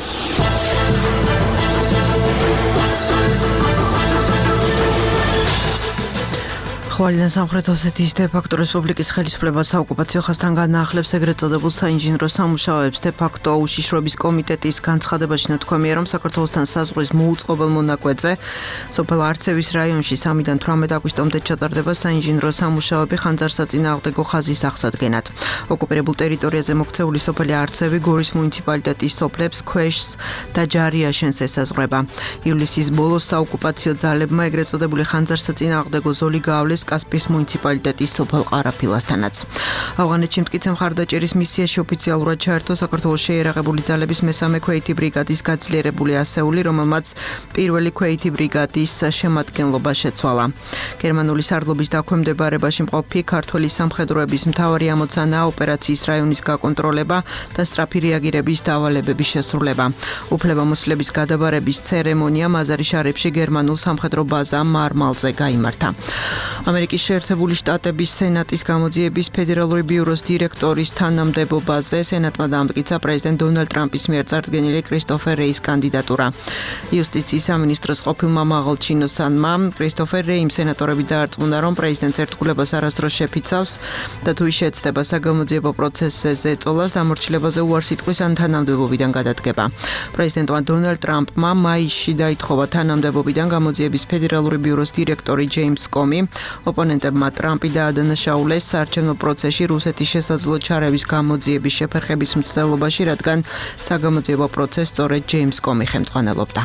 ხვალიდან სამხრეთ ოსეთის დე-ფაქტო რესპუბლიკის ხელისუფლება საოკუპაციო ხაზთან განაახლებს ეგრეთ წოდებულ საინჟინრო სამუშაოებს. დე-ფაქტო უშიშროების კომიტეტის განცხადებაში ნათქვამია, რომ საქართველოსთან საზღვრის მოუწყობელ მონაკვეთზე სოფელ არცევის რაიონში 3-დან 18 აგვისტომდე ჩატარდება საინჟინრო სამუშაოები ხანძარსაწინააღმდეგო ხაზის აღსადგენად. ოკუპირებულ ტერიტორიაზე მოქცეული სოფელი არცევი გორის მუნიციპალიტეტის სოფლებს ქვეშს და ჯარიაშენს ესაზღვრება. ივლისის ბოლოს საოკუპაციო ძალებმა ეგრეთ წოდებული ხანძარსაწინააღმდეგო ზოლი გაავლეს კასპიის მუნიციპალიტეტის სოფელ ყარაფილასთანაც. ავღანეთში მტკიცე მხარდაჭერის მისიაში ოფიციალურად ჩაერთო საქართველოს შეიარაღებული ძალების მესამე ქვეითი ბრიგადის გაძლიერებული ასეული, რომელმაც პირველი ქვეითი ბრიგადის შემადგენლობა შეცვალა. გერმანული სარდლობის დაქვემდებარებაში მყოფი ქართველი სამხედროების მთავარი ამოცანაა ოპერაციის რაიონის გაკონტროლება და სწრაფი რეაგირების დავალებების შესრულება. უფლებამოსილების გადაბარების ცერემონია მაზარის შარიფში გერმანულ სამხედრო ბაზა მარმალზე გაიმართა. ამერიკის შეერთებული შტატების სენატის გამოძიების ფედერალური ბიუროს დირექტორის თანამდებობაზე სენატმა დაამტკიცა პრეზიდენტ დონალდ ტრამპის მიერ წარდგენილი კრისტოფერ რეის კანდიდატურა. იუსტიციის სამინისტროს ყოფილმა მაღალჩინოსანმა კრისტოფერ რეიმ სენატორები დაარწმუნა, რომ პრეზიდენტს ერთგულებას არასდროს შეფიცავს და თუ ის შეეცდება საგამოძიებო პროცესზე ზეწოლას, დამორჩილებაზე უარს იტყვის ან თანამდებობიდან გადადგება. პრეზიდენტმა დონალდ ტრამპმა მაისში დაითხოვა თანამდებობიდან გამოძიების ფედერალური ბიუროს დირექტორი ჯეიმს კომი. ოპონენტებმა ტრამპი დაადანაშაულეს საარჩევნო პროცესში რუსეთის შესაძლო ჩარევის გამოძიების შეფერხების მცდელობაში, რადგან საგამოძიებო პროცესს სწორედ ჯეიმს კომი ხელმძღვანელობდა.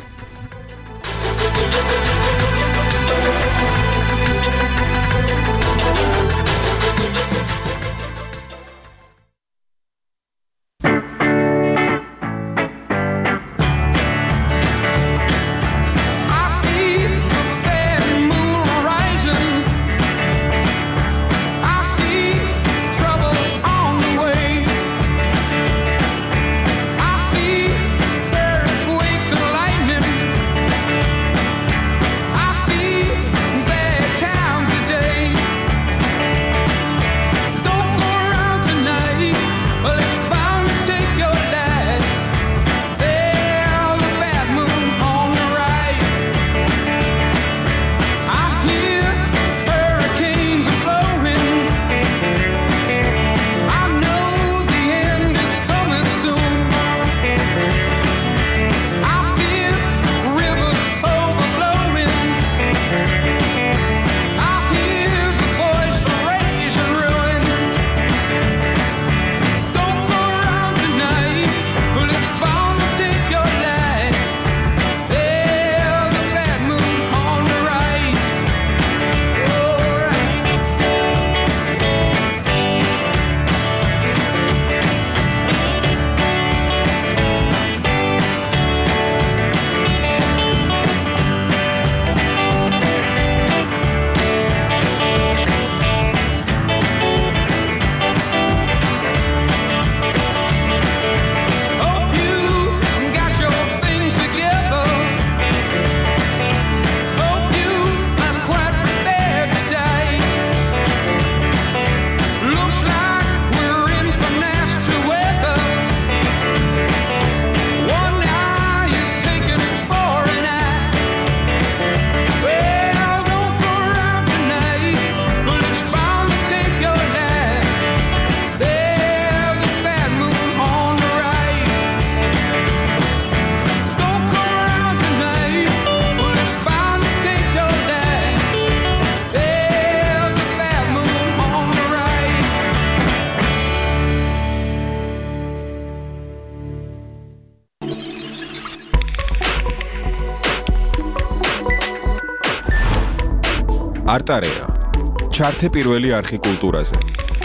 არტარეა ჩართე პირველი არხი კულტურაზე.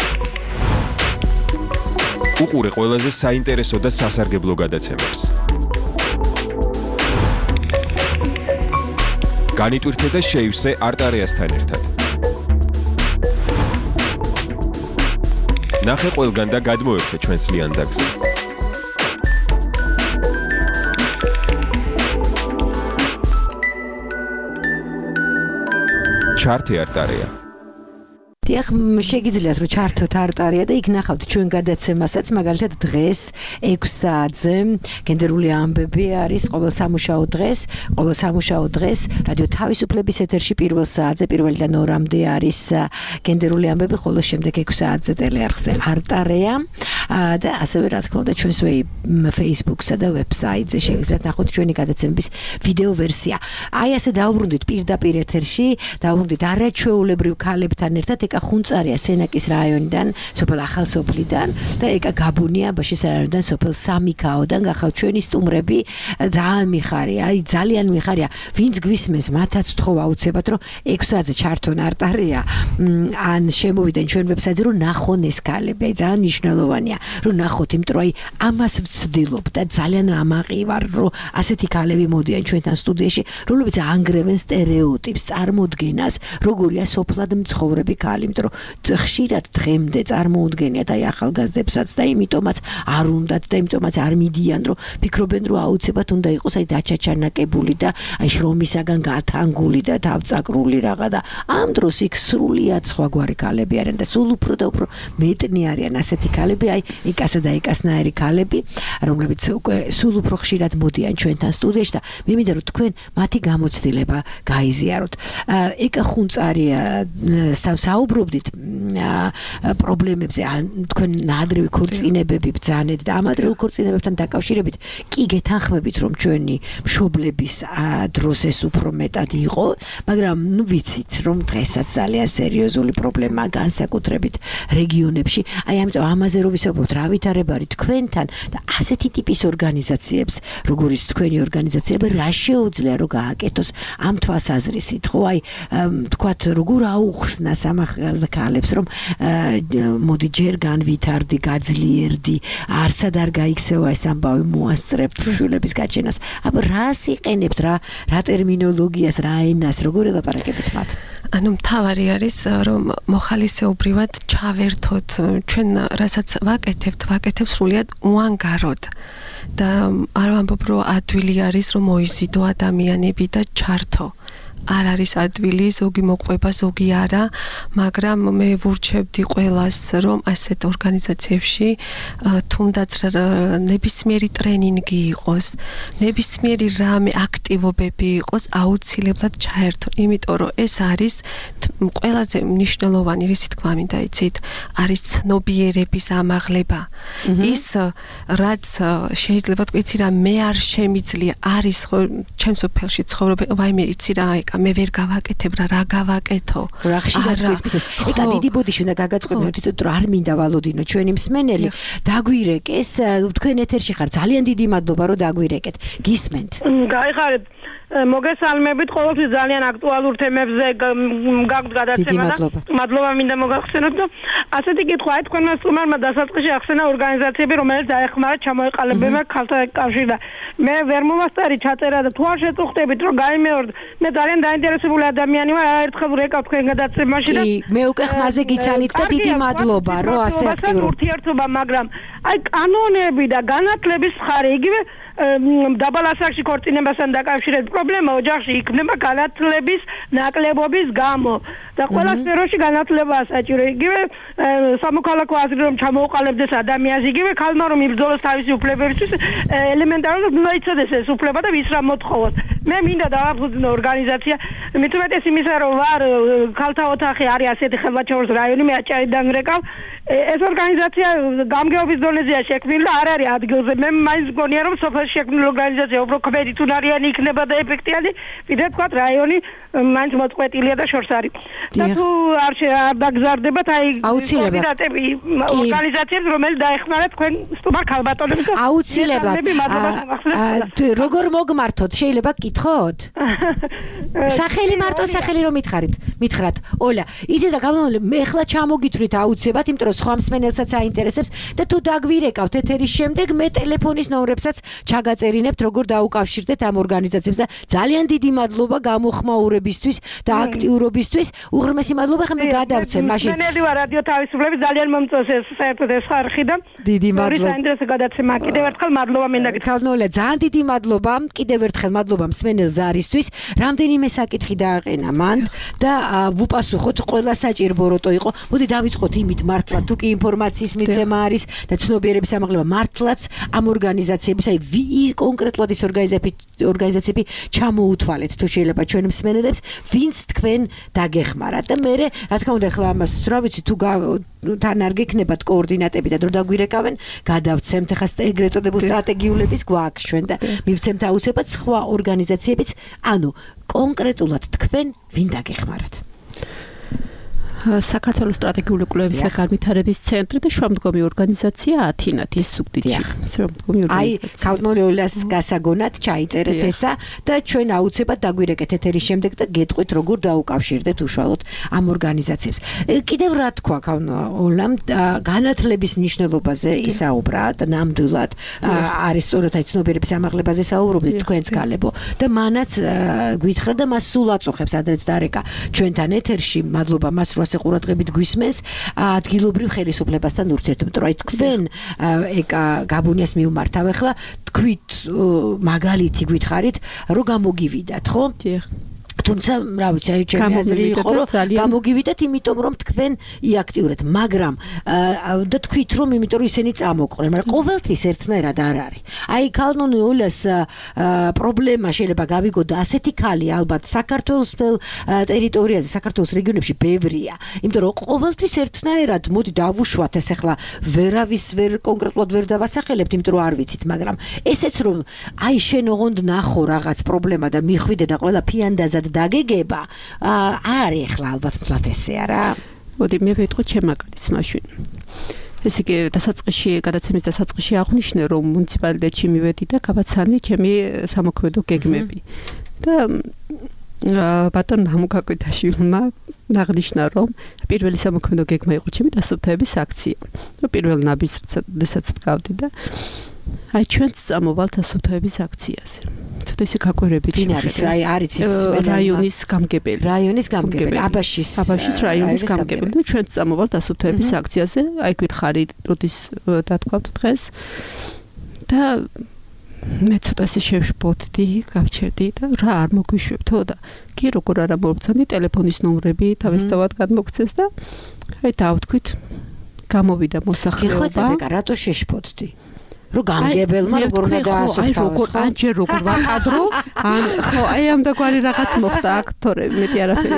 უყურე ყველაზე საინტერესო და სასარგებლო გადაცემებს. განიტვირთე და შეივსე არტარეასთან ერთად. ნახე ყველგან და გადმოერთე ჩვენს ლიანდაგზე. ჩართე არტარია. დიახ, შეგიძლიათ რომ ჩართოთ არტარია და იქ ნახავთ ჩვენ გადაცემასაც, მაგალითად დღეს 6 საათზე გენდერული ამბები არის ყოველ სამუშაო დღეს რადიო თავისუფლების ეთერში პირველ საათზე 1-დან 2-მდე არის გენდერული ამბები, ხოლო შემდეგ 6 საათზე ტელეარხზე არტარია და ასევე რა თქმა უნდა ჩვენს Facebook-სა და ვებსაიტზე შეგიძლიათ ნახოთ ჩვენი გადაცემების ვიდეო ვერსია. აი ასე დავუბრუნდით პირდაპირ ეთერში, დავუბრუნდით არაჩვეულებრივ ქალებთან ერთად ეკა ხუნწარია სენაკის რაიონიდან, სოფელ ახალსოფლიდან და ეკა გაბუნია ბაშის რაიონიდან, სოფელ სამიქაოდან გახავთ ჩვენი სტუმრები. ძალიან მიხარია, ვინც გვისმენს, მათაც ვთხოვ აუცილებლად რომ 6 საათზე ჩართონ არტარია, ან შემოვიდნენ ჩვენ ვებსაიტზე რომ ნახონ ეს ქალები, ძალიან მნიშვნელოვანია რომ ნახოთ, იმიტომ რომ ამას ვცდილობ და ძალიან ამაყი ვარ რომ ასეთი ქალები მოდიან ჩვენთან სტუდიაში, რომლებიც ანგრევენ სტერეოტიპს, წარმოდგენას, როგორია სოფლად მცხოვრები ქალი, იმიტომ რომ ხშირად დღემდე წარმოუდგენიათ აი ახალგაზრდებსაც და იმიტომაც არ უნდათ და იმიტომაც არ მიდიან რომ ფიქრობენ რომ აუცილებლად უნდა იყოს აი დაჩაჩანაკებული და აი შრომისაგან გათანგული და თავწაკრული რაღაცა და ამ დროს იქ სრულიად სხვაგვარი ქალები არიან და სულ უფრო და უფრო მეტნი არიან ასეთი ქალები, აი ეკასა და ეკასნაირი ქალები, რომლებიც უკვე სულ უფრო ხშირად მოდიან ჩვენთან სტუდიაში და მე მინდა რომ თქვენ მათი გამოცდილება გაიზიაროთ. ეკა ხუნწარია საუბრობდით პრობლემებზე, თქვენ ნაადრევი ქორწინებები ბრძანეთ და ამ ადრეულ ქორწინებებთან დაკავშირებით კი გეთანხმებით რომ ჩვენი მშობლების დროს ეს უფრო მეტად იყო, მაგრამ ნუ ვიცით რომ დღესაც ძალიან სერიოზული პრობლემაა განსაკუთრებით რეგიონებში. აი ამიტომ ამაზე რომ ვისაუბროთ, რა ვითარებარი თქვენთან და ასეთი ტიპის ორგანიზაციებს, როგორიც თქვენი ორგანიზაციები, რა შეუძლია რომ გააკეთოს ამ თვალსაზრისით, ხო, აი თქვათ როგორ აუხსნას ამ ქალებს რომ მოდი ჯერ განვითარდი, გაძლიერდი, არსად არ გაიქცევა ეს ამბავი, მოასწრებთ შვილების გაჩენას. აბა რას იყენებთ, რა ტერმინოლოგიას, რა ენას, როგორ ელაპარაკებთ მათ? ანუ მთავარი არის რომ მოხალისეობრივად ჩავერთოთ ჩვენ რასაც ვაკეთებთ სრულიად უანგაროდ და არ ვამბობ რომ ადვილი არის რომ მოიზიდო ადამიანები და ჩართო. არ არის ადვილი, ზოგი მოყვება, ზოგი არა, მაგრამ მე ვურჩევდი ყველას, რომ ასეთ ორგანიზაციებში თუნდაც ნებისმიერი ტრენინგი იყოს, ნებისმიერი რამე აქტივობები იყოს, აუცილებლად ჩაერთონ, იმიტომ რომ ეს არის ყველაზე მნიშვნელოვანი, რისი თქვა მინდა იცით, არის ცნობიერების ამაღლება. ის რაც შეიძლება თქვი, იცი რა, მე არ შემიძლია, არის ხო ჩემს სოფელში ცხოვრობენ, ვაიმე იცი რა, მე ვერ გავაკეთებ რა გავაკეთო. რა ხშირად გვისმის. ეკა დიდი ბოდიში უნდა გაგაწყობინოთ, იმიტომ რომ არ მინდა ვალოდინო ჩვენი მსმენელი. დაგვირეკეს, თქვენ ეთერში ხარ. ძალიან დიდი მადლობა რომ დაგვირეკეთ. გისმენთ. გაიხარეთ. მოგესალმებით, ყოველთვის ძალიან აქტუალურ თემებზე გაგვთ გადაცემა და მადლობა მინდა მოგახსენოთ და ასეთი კითხვა აი თქვენმა სტუმარმა დასაწყისში ახსენა ორგანიზაციები, რომელიც დაეხმარა ჩამოეყალიბება ქალთა კავშირი და მე ვერ მომასწარი ჩაწერა და თუ არ შეწუხდებით რომ გაიმეორდ, მე ძალიან დაინტერესებული ადამიანი ვარ, არაერთხელ ვრეკავ თქვენ გადაცემაში და მე უკვე ხმაზე გიცანით და დიდი მადლობა რომ ასე აქტიურად ურთიერთობა, მაგრამ აი კანონები და განათლების მხარე იგივე დაბალ ასაკში ქორწინებასთან დაკავშირებით პრობლემა ოჯახში იქნება განათლების ნაკლებობის გამო და ყველა სფეროში განათლებაა საჭირო. იგივე სამოქალაქო აზრი რომ ჩამოუყალიბდეს ადამიანს, იგივე ქალმა რომ იბრძოლოს თავისი უფლებებისთვის, ელემენტარულად უნდა იცოდეს ეს უფლება და ვის რა მოთხოვოს. მე მინდა დავაფუძნო ორგანიზაცია, მით უმეტეს იმისა რომ ვარ ქალთა ოთახი არის ასეთი ხელვაჩაურის რაიონი, მე აჭარიდან ვრეკავ. ეს ორგანიზაცია გამგეობის დონეზეა შექმნილი და არ არის ადგილზე. მე მაინც მგონია რომ სოფელში შექმნილი ორგანიზაცია უფრო ქმედით უნარიანი იქნება და ეფექტიანი, ვიდრე თქვა რაიონი მაინც მოწყვეტილია და შორს არის. და თუ არ დაგზარდებათ აი კოორდინატები ორგანიზაციებს, რომელიც დაეხმარა თქვენ სტუმარ ქალბატონებს და აუცილებლად. როგორ მოგმართოთ? შეიძლება გითხოთ? სახელი მარტო სახელი რომ მითხრათ. ოლა, იცით რა გავდო მე ხლა ჩამოგითვრით აუცილებლად, იმიტომ რომ სხვა მსმენელსაც აინტერესებს და თუ დაგვირეკავთ ეთერის შემდეგ მე ტელეფონის ნომრებსაც ჩაგაწერინებთ, როგორ დაუკავშირდეთ ამ ორგანიზაციებს და ძალიან დიდი მადლობა გამოხმაურებისთვის და აქტიურობისთვის. უღრმესი მადლობა, ხა მე გადავცემ მაშინ. მენელი ვარ რადიო თავისუფლების, ძალიან მომწონს ეს საერთოდ ეს ხარხი და დიდი მადლობა. საინტერესო გადაცემა. კიდევ ერთხელ მადლობა მინდა გითხრათ. ქალნოლა, ძალიან დიდი მადლობა. კიდევ ერთხელ მადლობა მსმენელ ზარისთვის. რამდენიმე საკითხი დააყენა მან და ვუპასუხოთ, ყველა საჭირო ბოროტო იყო. მოდი დავიწყოთ იმით მართლა თუ კი ინფორმაციის მიცემა არის და ცნობიერების ამაღლება მართლაც ამ ორგანიზაციების, აი კონკრეტულად ის ორგანიზაციები ჩამოუთვალეთ თუ შეიძლება ჩვენ მსმენელებს, ვინც თქვენ დაგეხმარათ და მე რა თქმა უნდა ახლა ამას რა ვიცი თუ თან არ გექნებათ კოორდინატები და დრო დაგვირეკავენ, გადავცემთ ახლა ეგრეთ წოდებულ სტრატეგიულების გვაქვს ჩვენ და მივცემთ აუცილებლად სხვა ორგანიზაციებიც, ანუ კონკრეტულად თქვენ ვინ დაგეხმარათ? საქართველოს სტრატეგიული კვლევების და განვითარების ცენტრი და შუამდგომი ორგანიზაცია ათინათი ეს სუგდიდში. შუამდგომი ორგანიზაცია. აი, ქალნოლეულას გასაგონად ჩაიწერეთ ესა და ჩვენ აუცილებლად დაგვირეკეთ ეთერის შემდეგ და გეტყვით როგორ დაუკავშირდეთ უშუალოდ ამ ორგანიზაციებს. კიდევ რა თქვა ქალნოლამ განათლების მნიშვნელობაზე ისაუბრა და ნამდვილად არის სწორად აი ცნობიერების ამაღლებაზე საუბრობდით თქვენც გალებო და მანაც გვითხრა და მას სულ აწუხებს ადრეც დარეკა ჩვენთან ეთერში. მადლობა მას რომ ყურადღებით გვისმენს ადგილობრივ ხელისუფლებასთან ურთიერთობთ. აი თქვენ გაბუნიას მივმართავ ახლა თქვით მაგალითი გითხარით რომ გამოგივიდათ, ხო? დიახ. თუმცა რა ვიცი, აი ჩემი აზრი იყო რომ გამოგივიდათ, იმიტომ რომ თქვენ იაქტიურეთ, მაგრამ და თქვით რომ იმიტომ რომ ისინი წამოყრენ, მაგრამ ყოველთვის ერთნაირად არ არის. აი ქალნოლეულას პრობლემა შეიძლება გავიგო და ასეთი ქალი ალბათ საქართველოს ტერიტორიაზე, საქართველოს რეგიონებში ბევრია, იმიტომ რომ ყოველთვის ერთნაირად მოდი დავუშვათ ეს ახლა ვერავის ვერ კონკრეტულად ვერ დავასახელებთ, იმიტომ რომ არ ვიცით, მაგრამ ესეც რომ აი შენ ოღონდ ნახო რაღაც პრობლემა და მიხვიდე და ყველა ფიანდაზად დაგეგება, არ არის ახლა ალბათ მთლად ესე არა? მოდი მე ვიტყვი ჩემ მაგალითს მაშინ. ესე იგი დასაწყისში, გადაცემის დასაწყისში აღვნიშნე, რომ მუნიციპალიტეტში მივედი და გავაცანი ჩემი სამოქმედო გეგმები. და ბატონ ნამუგაკვიდაშვილმა აღნიშნა, რომ პირველი სამოქმედო გეგმა იყო ჩემი დასუფთავების აქცია. პირველ ნაბიჯს როდესაც ვდგავდი და აი ჩვენც წამოვალთ დასუფთავების აქციაზე. ცოტა ისე გაკვირებით შევხედე. აი არის ის რაიონის გამგებელი. აბაშის რაიონის გამგებელი და ჩვენც წამოვალთ დასუფთავების აქციაზე. აი გითხარი, როდის დათქვავთ დღეს და მე ცოტა ისე შევშფოთდი, გავჩერდი და რა არ მოგვიშვებთო და კი როგორ არა მოვბრძანდი, ტელეფონის ნომრები თავისთავად გადმოგცეს და აი დავთქვით, გამოვიდა მოსახლეობა. ხო, ეხლა რატო შეშფოთდი? რომ გამგებელმა როგორ უნდა დაასუფთავოს, ხო? ან ჯერ როგორ ვაკადრო, ან ხო, აი ამ დაგვარი რაღაც მოხდა აქ, თორე მეტი არაფერი.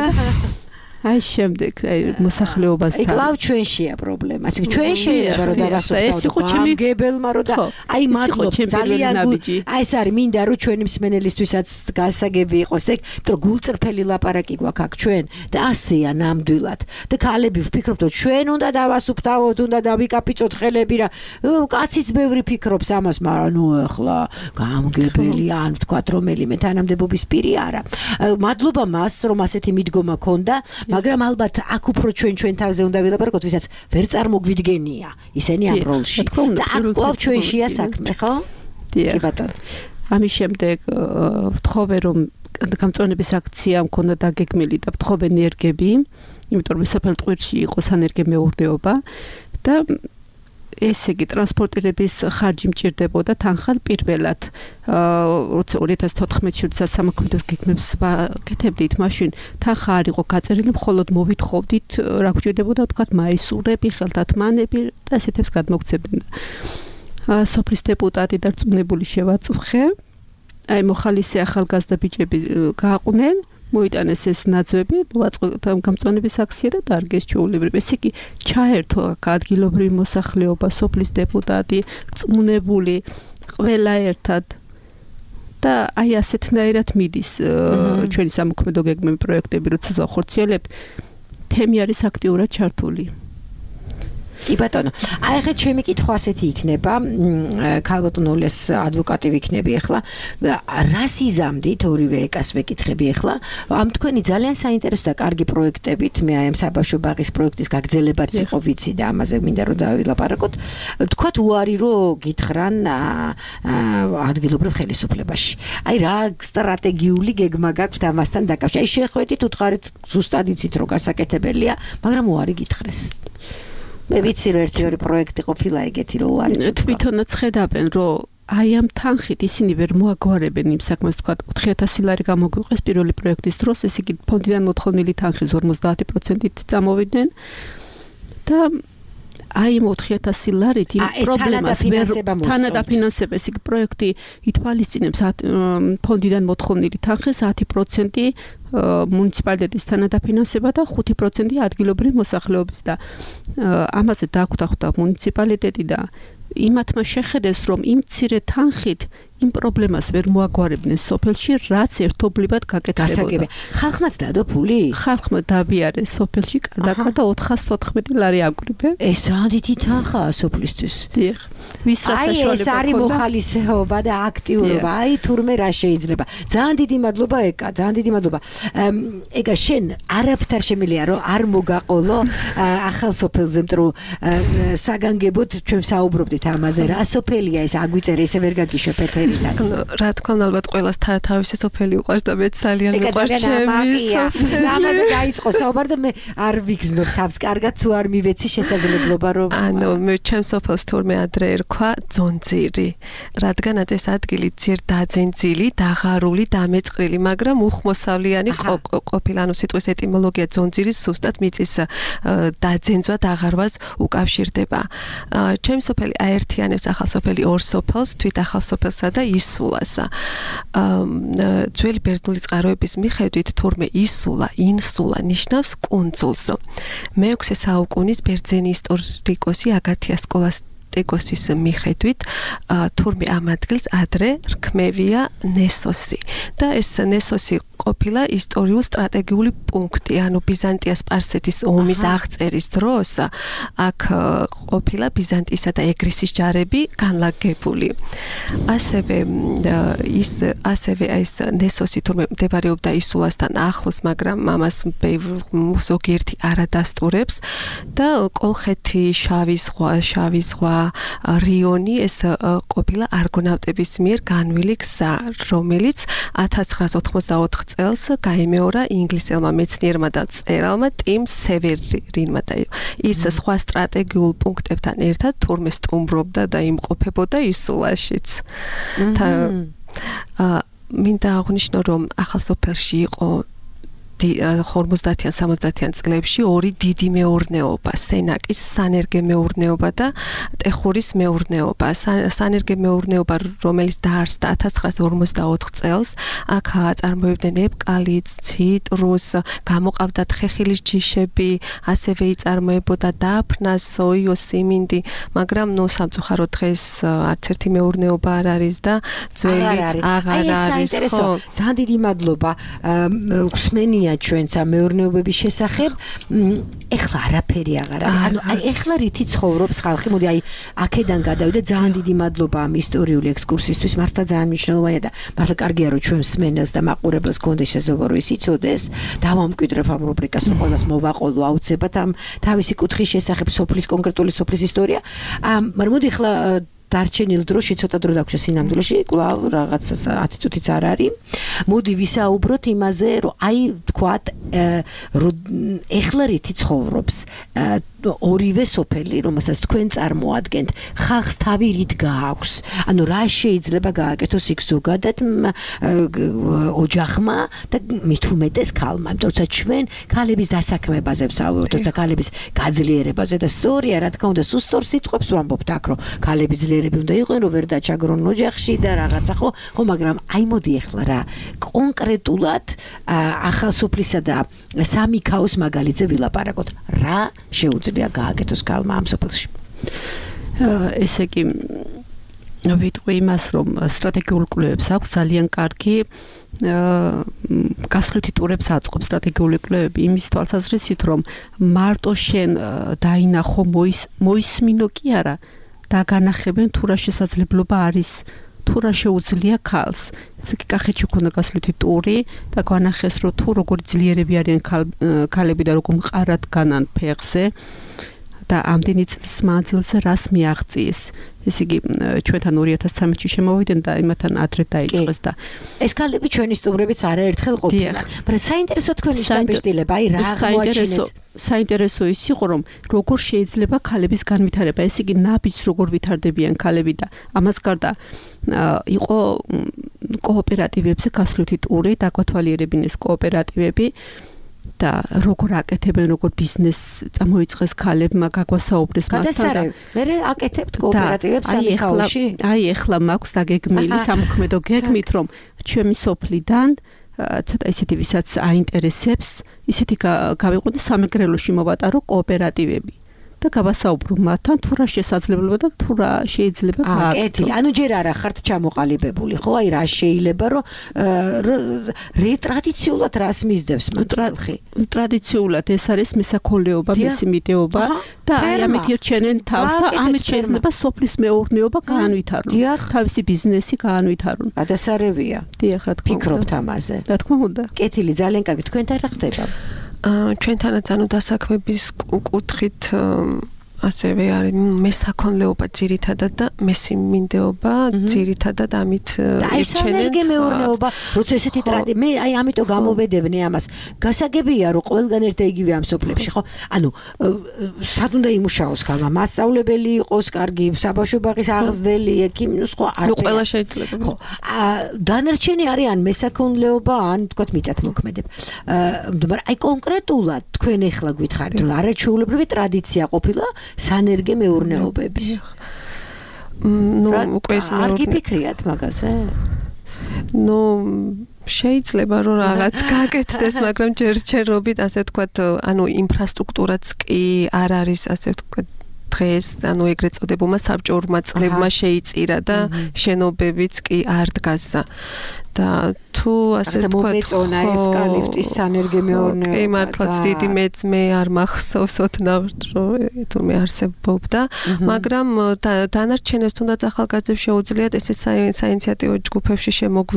აი შემდეგ აი მოსახლეობასთან. კლავ ჩვენშია პრობლემა. ასე ჩვენ შეიძლება რომ დავასუფთავოთ გამგებელმა რომ და აი მადლობ ძალიან აი ეს არის მინდა რომ ჩვენი მსმენელისთვისაც გასაგები იყოს ეგ, რომ გულწრფელი ლაპარაკი გვაქვს აქ ჩვენ და ასეა ნამდვილად. და ქალები ვფიქრობთ რომ ჩვენ უნდა დავასუფთავოთ, უნდა დავიკაპიცოთ ხელები რა. კაციც ბევრი ფიქრობს ამას, მაგრამ ნუ ახლა გამგებელი ან ვთქვათ რომელიმე თანამდებობის პირი არა. მადლობა მას რომ ასეთი მიდგომა ქონდა. მაგრამ ალბათ აქ უფრო ჩვენ თავზე უნდა ვილაპარაკოთ, ვისაც ვერ წარმოგვიდგენია ისინი ამ როლში. და აქ კლავ ჩვენშია საქმე, ხო? კი ბატონო. ამის შემდეგ ვთხოვე რომ გამწონების აქცია მქონდა დაგეგმილი და ვთხოვე ნერგები, იმიტომ რომ სოფელ ტყვირში იყო სანერგე მეურნეობა და ესე იგი ტრანსპორტირების ხარჯი მჭირდებოდა თანხად პირველად. როცა 2014 წელს სამოქმედო გეგმებს ვაკეთებდით, მაშინ თანხა არ იყო გაწერილი, მხოლოდ მოვითხოვდით რა გვჭირდებოდა, ვთქვათ, მაისურები, ხელთათმანები და ესეთებს გადმოგცემდნენ. სოფლის დეპუტატი და რწმუნებული შევაწუხე. აი მოხალისე ახალგაზრდა ბიჭები გააყვნენ, მოიტანეს ეს ნაძვები, მოვაწყოთ გამწონების აქცია და დარგეს ჩვეულებრივ. ესე იგი ჩაერთო ადგილობრივი მოსახლეობა, სოფლის დეპუტატი, რწმუნებული, ყველა ერთად და აი ასეთნაირად მიდის ჩვენი სამოქმედო გეგმები პროექტები, როცა ხორციელებთ, თემი არის აქტიურად ჩართული. კი ბატონო. აი ხე ჩემი კითხვა ასეთი იქნება, ქალბატონოლეს ადვოკატი ვიქნები ახლა. რას იზამდით ორივე ეკას ვეკითხები ახლა? ამ თქვენი ძალიან საინტერესო და კარგი პროექტებით, მე აი ამ საბავშვო ბაღის პროექტის გაგრძელებაც იყო ვიცი და ამაზე მინდა რომ დავილაპარაკოთ. თქვათ უარი რომ გითხრან ადგილობრივ ხელისუფლებაში. აი რა სტრატეგიული გეგმა გაქვთ ამასთან დაკავშირებით? აი შეხვედით უთხარით ზუსტად იცით რომ გასაკეთებელია, მაგრამ უარი გითხრეს. მე ვიცი რომ ერთი-ორი პროექტი ყოფილა ეგეთი რომ უარი გითხრა. თვითონაც ხედავენ რომ აი ამ თანხით ისინი ვერ მოაგვარებენ იმ საქმეს, თქვა 4000 ლარი გამოგვიყეს პირველი პროექტის დროს, ეს იგი ფონდიდან მოთხოვნილი თანხის 50%-ით წამოვიდნენ და აი იმ 4000 ლარით იმ პრობლემას თანადაფინანსება ეს იგი პროექტი ითვალისწინებს ფონდიდან მოთხოვნილი თანხის 10% მუნიციპალიტეტის თანადაფინანსება და 5% ადგილობრივი მოსახლეობის და ამაზე დაგვდახდა მუნიციპალიტეტი და იმათმა შეხედეს რომ იმ მცირე თანხით იმ პრობლემას ვერ მოაგვარებდნენ სოფელში, რაც ერთობლივად გაკეთდებოდა. ხალხმაც დადო ფული? ხალხმა დაბიარეს სოფელში კარგად და 414 ლარი აგვირებენ. ეს ძალიან თანხაა სოფლისთვის. დიახ. ვის რა საშუალება ეს არის მოხალისეობა და აქტიურობა. აი თურმე რა შეიძლება. ძალიან დიდი მადლობა ეკა, ძალიან დიდი მადლობა. ეკა შენ არაფერ შემიძლია რომ არ მოგაყოლო ახალ სოფელზე, მეტყვი საგანგებოდ ჩვენ საუბრობდით ამაზე. რა სოფელია ეს აგვიწერე, ესე ვერ გაგიშვებ ეთერი. რა თქმა უნდა ალბათ ყველას თავისი სოფელი უყვარს და მეც ძალიან მიყვარს ჩემი სოფელი. ამაზე დაიწყო საუბარი და მე არ ვიგზნობ თავს კარგად თუ არ მივეცი შესაძლებლობა რომ ანუ მე ჩემს სოფელს თურმე ადრე ერქვა ძონძირი, რადგანაც ეს ადგილი ძირ დაძენძილი, დაღარული, დამეწყრილი, მაგრამ უხმოსავლიანი ყოფილა, ანუ სიტყვის ეტიმოლოგია ძონძირის ზუსტად მიწის დაძენძვა, დაღარვას უკავშირდება. ჩემი სოფელი აერთიანებს ახალ სოფელი ორ სოფელს, თვით ახალ სოფელსა და ისულასა. ძველი ბერძნული წყაროების მიხედვით თურმე ინსულა ნიშნავს კუნძულს. მე-6 საუკუნის ბერძენი ისტორიკოსი აგათია სკოლასტიკოსის მიხედვით თურმე ამ ადგილს ადრე რქმევია ნესოსი და ეს ნესოსი ყოფილა ისტორიულ-სტრატეგიული პუნქტი, ანუ ბიზანტია-სპარსეთის ომის აღწერის დროს აქ ყოფილა ბიზანტიისა და ეგრისის ჯარები განლაგებული. ასევე ეს ნესოსი თურმე მდებარეობდა ისულასთან ახლოს, მაგრამ ამას ზოგიერთი არ ადასტურებს და კოლხეთი, შავი ზღვა, რიონი ეს ყოფილა არგონავტების მიერ განვილი გზა, რომელიც 1984 წელს გაიმეორა ინგლისელმა მეცნიერმა და მწერალმა ტიმ სევერინმა და ის სხვა სტრატეგიულ პუნქტებთან ერთად თურმე სტუმრობდა და იმყოფებოდა ისულაშიც. მინდა აღვნიშნო რომ ახალ სოფელში იყო 50-იან 60-იან წლებში ორი დიდი მეურნეობა, სენაკის სანერგე მეურნეობა და ტეხურის მეურნეობა. სანერგე მეურნეობა, რომელიც დაარსდა 1954 წელს, აქ აწარმოებდნენ ეპკალიპტს, ციტრუსს, გამოყავდათ ხეხილის ჯიშები, ასევე იწარმოებოდა დაფნა, სოიო, სიმინდი, მაგრამ სამწუხაროდ დღეს არც ერთი მეურნეობა არ არის და ძველი აღარ არის. ძალიან დიდი მადლობა. გსმენია ჩვენც ამ მეურნეობების შესახებ. ეხლა არაფერი აღარ არის. ანუ ეხლა რითი ცხოვრობს ხალხი? მოდი აი აქედან გადავიდე. ძალიან დიდი მადლობა ამ ისტორიული ექსკურსისთვის. მართლა ძალიან მნიშვნელოვანია და მართლა კარგია რომ ჩვენ მსმენელს და მაყურებელს გქონდეს შესაძლებლობა რომ ის იცოდეს. დავამკვიდრებ ამ რუბრიკას რომ ყველას მოვაყოლო აუცილებლად ამ თავისი კუთხის შესახებ, სოფლის კონკრეტული სოფლის ისტორია. მაგრამ მოდი ეხლა დარჩენილ დროში ცოტა დრო დაგვჭირდა სინამდვილეში, კვლავ რაღაც 10 წუთიც არ არის. მოდი ვისაუბროთ იმაზე, რომ აი თქვათ, ეხლა რითი ცხოვრობს ორივე სოფელი, რომელსაც თქვენ წარმოადგენთ, ხალხს თავი რით გააქვს? ანუ რა შეიძლება გააკეთოს იქ ზოგადად ოჯახმა და მით უმეტეს ქალმა, იმიტომ რომ ჩვენ ქალების დასაქმებაზე ვსაუბრობთ, თორსა ქალების გაძლიერებაზე და სწორია, რა თქმა უნდა, სულ სწორ სიტყვებს ვამბობთ აქ, რომ ქალები ძლიერები უნდა იყვნენ, რომ ვერ დაჩაგრონ ოჯახში და რაღაცა ხო, მაგრამ აი მოდი ეხლა რა კონკრეტულად ახალ სოფლისა და სამი ქაოს მაგალითზე ვილაპარაკოთ. რა შეუძლია გააკეთოს ქალმა ამ სოფელში? ესე იგი ვიტყვი იმას, რომ სტრატეგიულ კვლევებს აქვს ძალიან კარგი გასვლითი ტურებს აწყობს სტრატეგიული კვლევები იმის თვალსაზრისით, რომ მარტო შენ დაინახო მოისმინო კი არა, დაგანახებენ თუ რა შესაძლებლობა არის, თუ რა შეუძლია ქალს. ესე იგი კახეთში ქონდა გასვლითი ტური და განახეს, რომ თუ როგორი ძლიერები არიან ქალები და როგორ მყარად განან ფეხზე და ამდენი წლის მანძილზე რას მიაღწიეს. ესე იგი ჩვენთან 2013-ში შემოვიდნენ და იმათთან ადრე დაიწყეს და ეს ქალები ჩვენი სტუმრებიც არაერთხელ ყოფილა. მაგრამ საინტერესო თქვენი შტაბ-შტილება, აი რა მოაჩინეთ? საინტერესო ის იყო, რომ როგორ შეიძლება ქალების განვითარება, ესე იგი ნაბიჯს როგორ ვითარდებიან ქალები და ამას გარდა იყო კოოპერატივებზე გასვლითი ტური, დაგვათვალიერებინეს კოოპერატივები და როგორ აკეთებენ, როგორ ბიზნესს წამოიწყეს ქალებმა, გაგვასაუბრეს მასთან და მე აკეთებთ კოოპერატივებს სამიხაოში? აი ეხლა მაქვს დაგეგმილი სამოქმედო გეგმით, რომ ჩემი სოფლიდან ცოტა ისეთი ვისაც აინტერესებს, ისეთი გავიყვანო სამეგრელოში მოვატარო კოოპერატივები. და გავასაუბრო მათთან თუ რა შესაძლებლობა და თუ რა შეიძლება გააკეთო. ანუ ჯერ არა ხართ ჩამოყალიბებული, ხო? აი რა შეიძლება რომ ტრადიციულად რას მისდევს მათი? ტრადიციულად ეს არის მესაქონლეობა, მესიმიდეობა და აი ამით ირჩენენ თავს და ამით შეიძლება სოფლის მეურნეობა გაანვითარონ. თავისი ბიზნესი გაანვითარონ. გადასარევია. დიახ, რა თქმა უნდა. ფიქრობთ ამაზე? რა თქმა უნდა. კეთილი, ძალიან კარგი. თქვენთან რა ხდება? ჩვენთანაც დასაქმების კუთხით ასევე არის მესაქონლეობა ძირითადად და მესიმინდეობა ძირითადად ამით ირჩენენ. აი მეურნეობა, როცა ესეთი მე აი ამიტომ გამოვედევნე ამას. გასაგებია რომ ყველგან ერთ იგივე ამ სოფლებში, ხო? ანუ სად უნდა იმუშაოს ქალმა? მასწავლებელი იყოს, კარგი საბავშვო ბაღის აღზრდელი, ექიმი, სხვა არ. ნუ ყველა შეიძლება. ხო. დანარჩენი არიან მესაქონლეობა, ან თქვათ მიწათმოქმედებ. მაგრამ აი კონკრეტულად თქვენ ეხლა გითხარით რომ არაჩვეულებრივი ტრადიცია ყოფილა სანერგე მეურნეობების. ნუ უკვე ეს არ გიფიქრიათ მაგაზე? ნუ შეიძლება რომ რაღაც გააკეთდეს, მაგრამ ჯერჯერობით ასე ვთქვათ, ანუ ინფრასტრუქტურაც კი არ არის ასე ვთქვათ დღეს, ანუ ეგრეთ წოდებულმა საბჭოურმა წლებმა შეიწირა და შენობებიც კი არ დგასა. და თუ ასე ვთქვათ, მომეწონა ევკალიპტის სანერგე მეურნეობა. კი, მართლაც დიდი მე არ მახსოვს ოდნავ რომ თუ მე არსებობდა, მაგრამ დანარჩენებს თუნდაც ახალგაზრდებს შეუძლიათ ესე საინიციატივო ჯგუფებში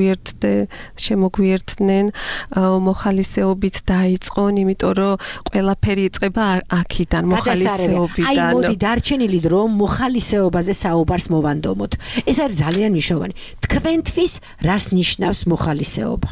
შემოგვიერთდნენ, მოხალისეობით დაიწყონ, იმიტომ რომ ყველაფერი იწყება აქიდან, მოხალისეობიდან. აი მოდი დარჩენილი დრო მოხალისეობაზე საუბარს მოვანდომოთ. ეს არის ძალიან მნიშვნელოვანი. თქვენთვის რას ნიშნავს მოხალისეობა?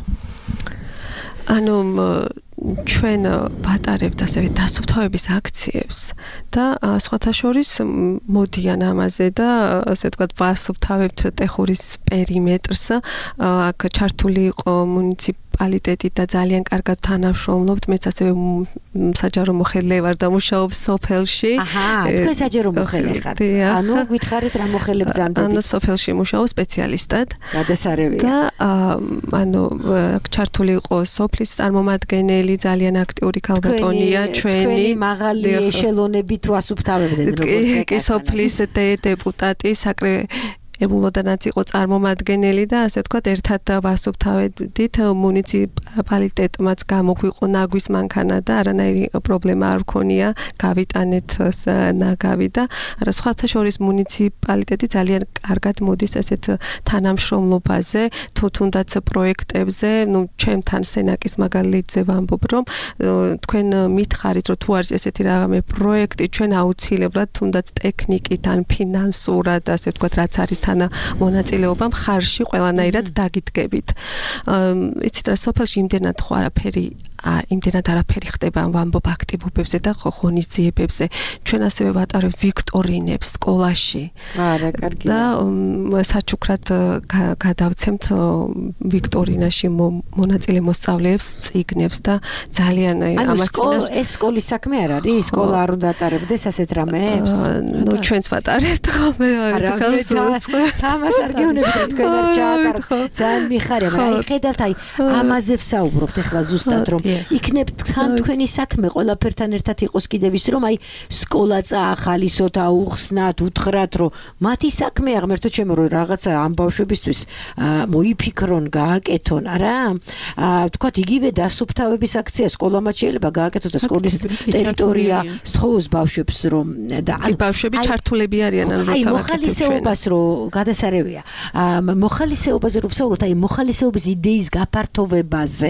ანუ ჩვენ ვატარებთ ასევე დასუფთავების აქციებს და სხვათა შორის მოდიან ამაზე და ასე ვთქვათ ვასუფთავებთ ტეხურის პერიმეტრს. აქ ჩართული იყო მუნიციპალიტეტი და ძალიან კარგად თანამშრომლობთ. მეც ასევე საჯარო მოხელე ვარ და მუშაობ სოფელში. თქვენ საჯარო მოხელე ხართ. ანუ გითხარით რა მოხელე ბრძანდებით? ანუ სოფელში მუშაობ სპეციალისტად. გადასარევია. და ანუ ჩართული იყო სოფლის წარმომადგენელი, ძალიან აქტიური ქალბატონია ჩვენი. მაღალი ეშელონები თუ ასუფთავებდნენ როგორც კი, სოფლის დეპუტატი ებულოდანაც იყო წარმომადგენელი და ასე ვთქვათ ერთად ვასუფთავდით მუნიციპალიტეტმაც გამოგვიყო ნაგვის მანქანა და არანაირი პრობლემა არ ქონია გავიტანეთ ნაგავი და არა სხვათა შორის მუნიციპალიტეტი ძალიან კარგად მოდის ასეთ თანამშრომლობაზე თუ თუნდაც პროექტებზე ნუ ჩემთან სენაკის მაგალითზე ვამბობ რომ თქვენ მითხარით რომ თუ არის ესეთი რაღაცა პროექტი ჩვენ აუცილებლად თუნდაც ტექნიკით ან ფინანსურად ასე ვთქვათ რაც არის მონაწილეობა მხარში ყველანაირად დაგიდგებით. იცით რა სოფელში იმდენად ხო იმდენად არაფერი ხდება ვამბობ აქტივობებზე და ღონისძიებებზე. ჩვენ ასევე ვატარებთ ვიქტორინებს სკოლაში. არა, კარგია. და საჩუქრად გადავცემთ ვიქტორინაში მონაწილე მოსწავლეებს წიგნებს და ძალიან ამას ეს სკოლის საქმე არ არის? სკოლა არ უნდა ატარებდეს ასეთ რამეებს? ნუ ჩვენც ვატარებთ ხოლმე ამას არ გეუბნებით თქვენ არ ჩაატარებთ. ძალიან მიხარია, მაგრამ აი ხედავთ აი ამაზე ვსაუბრობთ ახლა ზუსტად რომ იქნებ თან თქვენი საქმე ყველაფერთან ერთად იყოს კიდევ ის რომ აი სკოლა წაახალისოთ აუხსნათ უთხრათ რომ მათი საქმე აღმერთო ჩემო რომ რაღაცა ამ ბავშვებისთვის მოიფიქრონ გააკეთონ არა თქვათ იგივე დასუფთავების აქცია სკოლამაც შეიძლება გააკეთოს და სკოლის ტერიტორია სწხოვოს ბავშვებს რომ და აი ბავშვები ჩართულები არიან ან როცა მოხალისეობას რომ გადასარევია მოხალისეობაზე რომ ვსაუბრობთ აი მოხალისეობის იდეის გაფართოვებაზე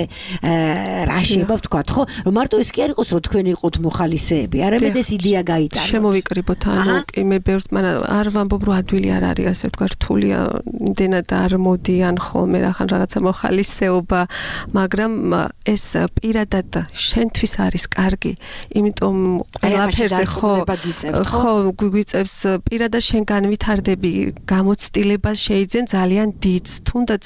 რა შეიძლება ვთქვათ ხო რომ მარტო ეს კი არ იყოს რომ თქვენ იყოთ მოხალისეები არამედ ეს იდეა გაიტანოთ შემოვიკრიბოთ ანუ კი მე ბევრს მაგრამ არ ვამბობ რომ ადვილი არ არის ასე ვთქვათ რთულია იმდენად არ მოდიან ხოლმე რახან რაღაცა მოხალისეობა მაგრამ ეს პირადად შენთვის არის კარგი იმიტომ ყველაფერზე ხო გვიწევს პირადად შენ განვითარდები გამოცდილებას შეიძენ ძალიან დიდს თუნდაც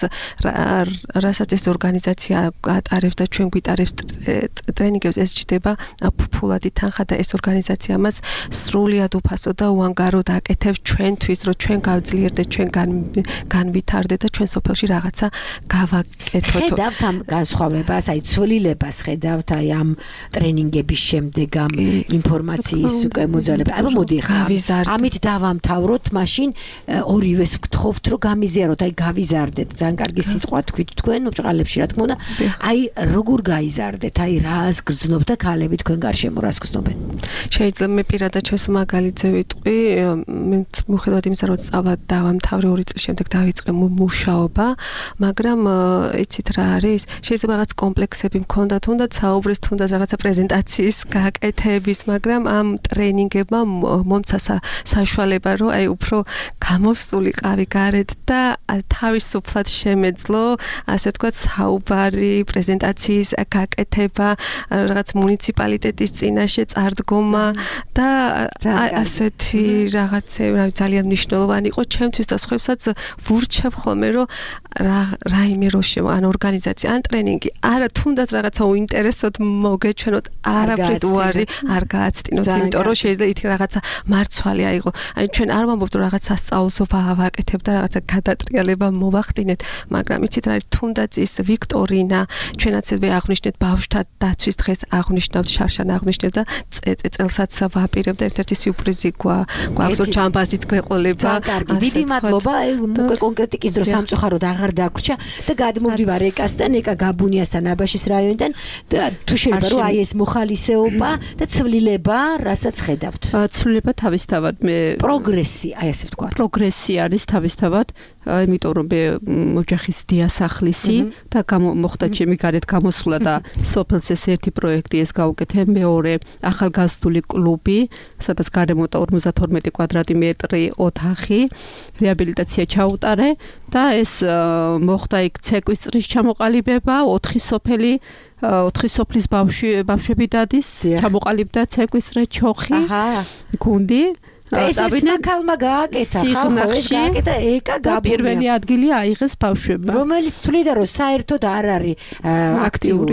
რასაც ეს ორგანიზაცია ატარებს და ჩვენ გვიტარებს ტრენინგებს ეს ჯდება ფულადი თანხა და ეს ორგანიზაცია მას სრულიად უფასო და უანგაროდ აკეთებს ჩვენთვის რომ ჩვენ გავძლიერდეთ ჩვენ განვითარდეთ და ჩვენ სოფელში რაღაცა გავაკეთოთ ხედავთ ამ განსხვავებას აი ცვლილებას ხედავთ აი ამ ტრენინგების შემდეგ ამ ინფორმაციის უკვე მოძალება აბა მოდი ხა ამით დავამთავროთ მაშინ ორივეს გთხოვთ რომ გამიზიაროთ აი გავიზარდეთ ძალიან კარგი სიტყვა თქვით თქვენ ბრწყალებში რა თქმა უნდა აი როგორ გაიზარდეთ აი რას გრძნობთ და ქალები თქვენ გარშემო რას გრძნობენ შეიძლება მე პირადად ჩემს მაგალითზე ვიტყვი მე მიუხედავად იმისა რომ სწავლა დავამთავრე 2 წლის შემდეგ დავიწყე მუშაობა მაგრამ იცით რა არის შეიძლება რაღაც კომპლექსები მქონდა თუნდაც საუბრის თუნდაც რაღაცა პრეზენტაციის გაკეთების მაგრამ ამ ტრენინგებმა მომცა საშუალება რომ აი უფრო გამოსულიყავი გარეთ და თავისუფლად შემეძლო ასე ვთქვათ საუბარი პრეზენტაციის გაკეთება რაღაც მუნიციპალიტეტის წინაშე წარდგომა და ასეთი რაღაცები ძალიან მნიშვნელოვანი იყო ჩემთვის და სხვებსაც ვურჩევ ხოლმე რომ რაიმე რო ან ორგანიზაცია ან ტრენინგი არა თუნდაც რაღაცა უინტერესოდ მოგეჩვენოთ არაფრით უარი არ გააცდინოთ იმიტომ რომ შეიძლება ითი რაღაცა მარცვალი აიღო აი ჩვენ არ ვამბობთ რომ რაღაცა სწავლსო ვაკეთებ და რაღაცა გადატრიალება მოვახდინეთ მაგრამ იცით რა თუნდაც ის ვიქტორინა ჩვენაც ესე აღვნიშნეთ ბავშვთა დაცვის დღეს აღვნიშნავთ შარშან აღვნიშნებთ და წელსაც ვაპირებთ ერთ-ერთი სიურპრიზი გვაქვს რომ ჯამბაზიც გვეყოლება დიდი მადლობა უკვე კონკრეტიკის დრო სამწუხაროდ აღარ დაგვრჩა და გადმოვდივარ ეკასთან ეკა გაბუნიასთან აბაშის რაიონიდან და თუ შეიძლება რომ აი ეს მოხალისეობა და ცვლილება რასაც ხედავთ ცვლილება თავისთავად მე პროგრესი აი ასე ვთქვა პროგრესი არის თავისთავად იმიტომ რომ მე ოჯახის დიასახლისი და მოხდა ჩემი გარეთ გამოსვლა და სოფელს ეს ერთი პროექტი ეს გავუკეთე მეორე ახალგაზრდული კლუბი სადაც გარემონტა 52 კვადრატი მეტრი ოთახი რეაბილიტაცია ჩაუტარე და ეს მოხდა იქ ცეკვის წრის ჩამოყალიბება 4 სოფელი 4 სოფლის ბავშვები დადის ჩამოყალიბდა ცეკვის წრე ჩოხი გუნდი ეს ახალმა გააკეთა ხალხო ეს გააკეთა ეკა გაბუნია პირველი ადგილი აიღეს ბავშვებმა რომელიც თვლიდა რომ საერთოდ არ არის აქტიური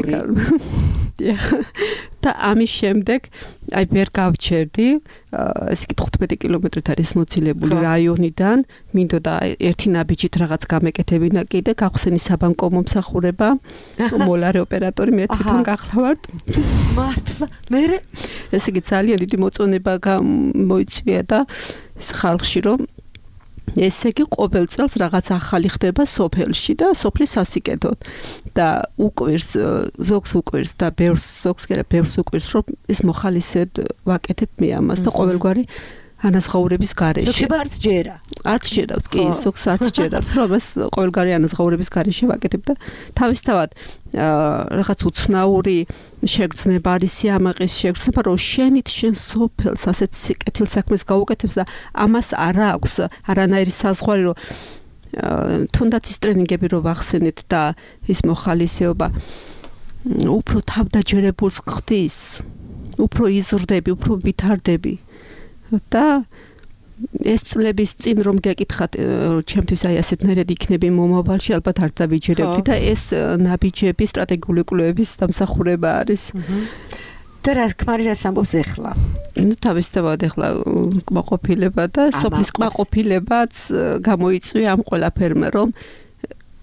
და ამის შემდეგ აი ვერ გავჩერდი ეს კი 15 კილომეტრით არის მოცილებული რაიონიდან მინდოდა ერთი ნაბიჯით რაღაც გამეკეთებინა კიდე გახსენი საბანკო მომსახურება მოლარე ოპერატორი მე თვითონ გახლავართ მართლა მე ესე იგი ძალიან დიდი მოწონება მოიწვია და ხალხში რომ ესე იგი ყოველ წელს რაღაც ახალი ხდება სოფელში და სოფლის ასიკეთოთ და უკვირს ზოგს უკვირს და ბევრს უკვირს რომ ეს მოხალისედ ვაკეთებ მე ამას და ყოველგვარი ანაზღაურების გარეშე. ზოგშება არც ჯერა. არც ჯერავს, კი, ზოგს არც ჯერავს, რომ ეს ყოველგვარი ანაზღაურების გარეშე ვაკეთებ და თავისთავად რაღაც უცნაური შეგრძნება არის სიამაყის შეგრძნება, რომ შენით შენ სოფელს ასეთ კეთილ საქმეს გაუკეთებს და ამას არ აქვს არანაირი საზღვარი, რომ თუნდაც ის ტრენინგები რო ვახსენეთ და ის მოხალისეობა უფრო თავდაჯერებულს ხდის, უფრო იზრდები, უფრო ვითარდები. და ეს წლების წინ რომ გეკითხათ ჩემთვის აი ასეთნაირად იქნები მომავალში ალბათ არ დავიჯერებდი და ეს ნაბიჯები სტრატეგიული კვლევების დამსახურება არის. და რა ქმარიას ამბობს ეხლა? ნუ თავისთავად ეხლა კმაყოფილება და სოფლის კმაყოფილებაც გამოიწვია ამ ყველაფერმა რომ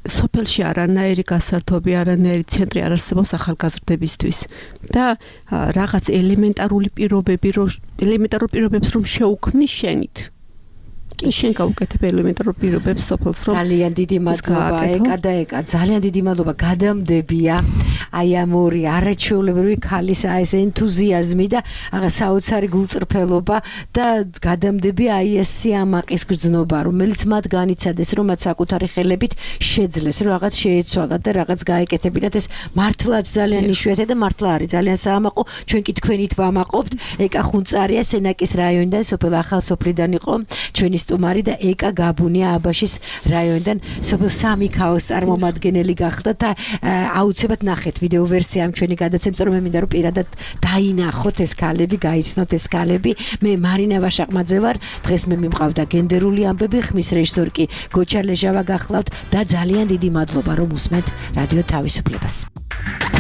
სოფელში არანაირი გასართობი, არანაირი ცენტრი არ არსებობს ახალგაზრდებისთვის და რაღაც ელემენტარული პირობებს რომ შეუქმნის შენით. შენ გაუკეთებ ელემენტარულ პირობებს სოფელს რომ ძალიან დიდი მადლობა ეკა ძალიან დიდი მადლობა გადამდებია აი ამ ორი არაჩვეულებრივი ქალის ეს ენთუზიაზმი და რაღაც საოცარი გულწრფელობა და გადამდებია აი ეს სიამაყის გრძნობა რომელიც მათ განიცადეს რომ მათ საკუთარი ხელებით შეძლეს რომ რაღაც შეეცვალათ და რაღაც გაეკეთებინათ ეს მართლაც ძალიან იშვიათია და მართლა არის ძალიან საამაყო ჩვენ კი თქვენით ვამაყობთ ეკა ხუნწარია სენაკის რაიონიდან სოფელ ახალსოფლიდან იყო ჩვენი სტუმარი და ეკა გაბუნია აბაშის რაიონიდან სოფელ სამიქაოს წარმომადგენელი გახდა და აუცილებლად ნახეთ ვიდეო ვერსია ამ ჩვენი გადაცემის რომ მე მინდა რომ პირადად დაინახოთ ეს ქალები გაიცნოთ ეს ქალები მე მარინა ვაშაყმაძე ვარ დღეს მე მიმყავდა გენდერული ამბები ხმის რეჟისორი კი გოჩა ლეჟავა გახლავთ და ძალიან დიდი მადლობა რომ უსმენთ რადიო თავისუფლებას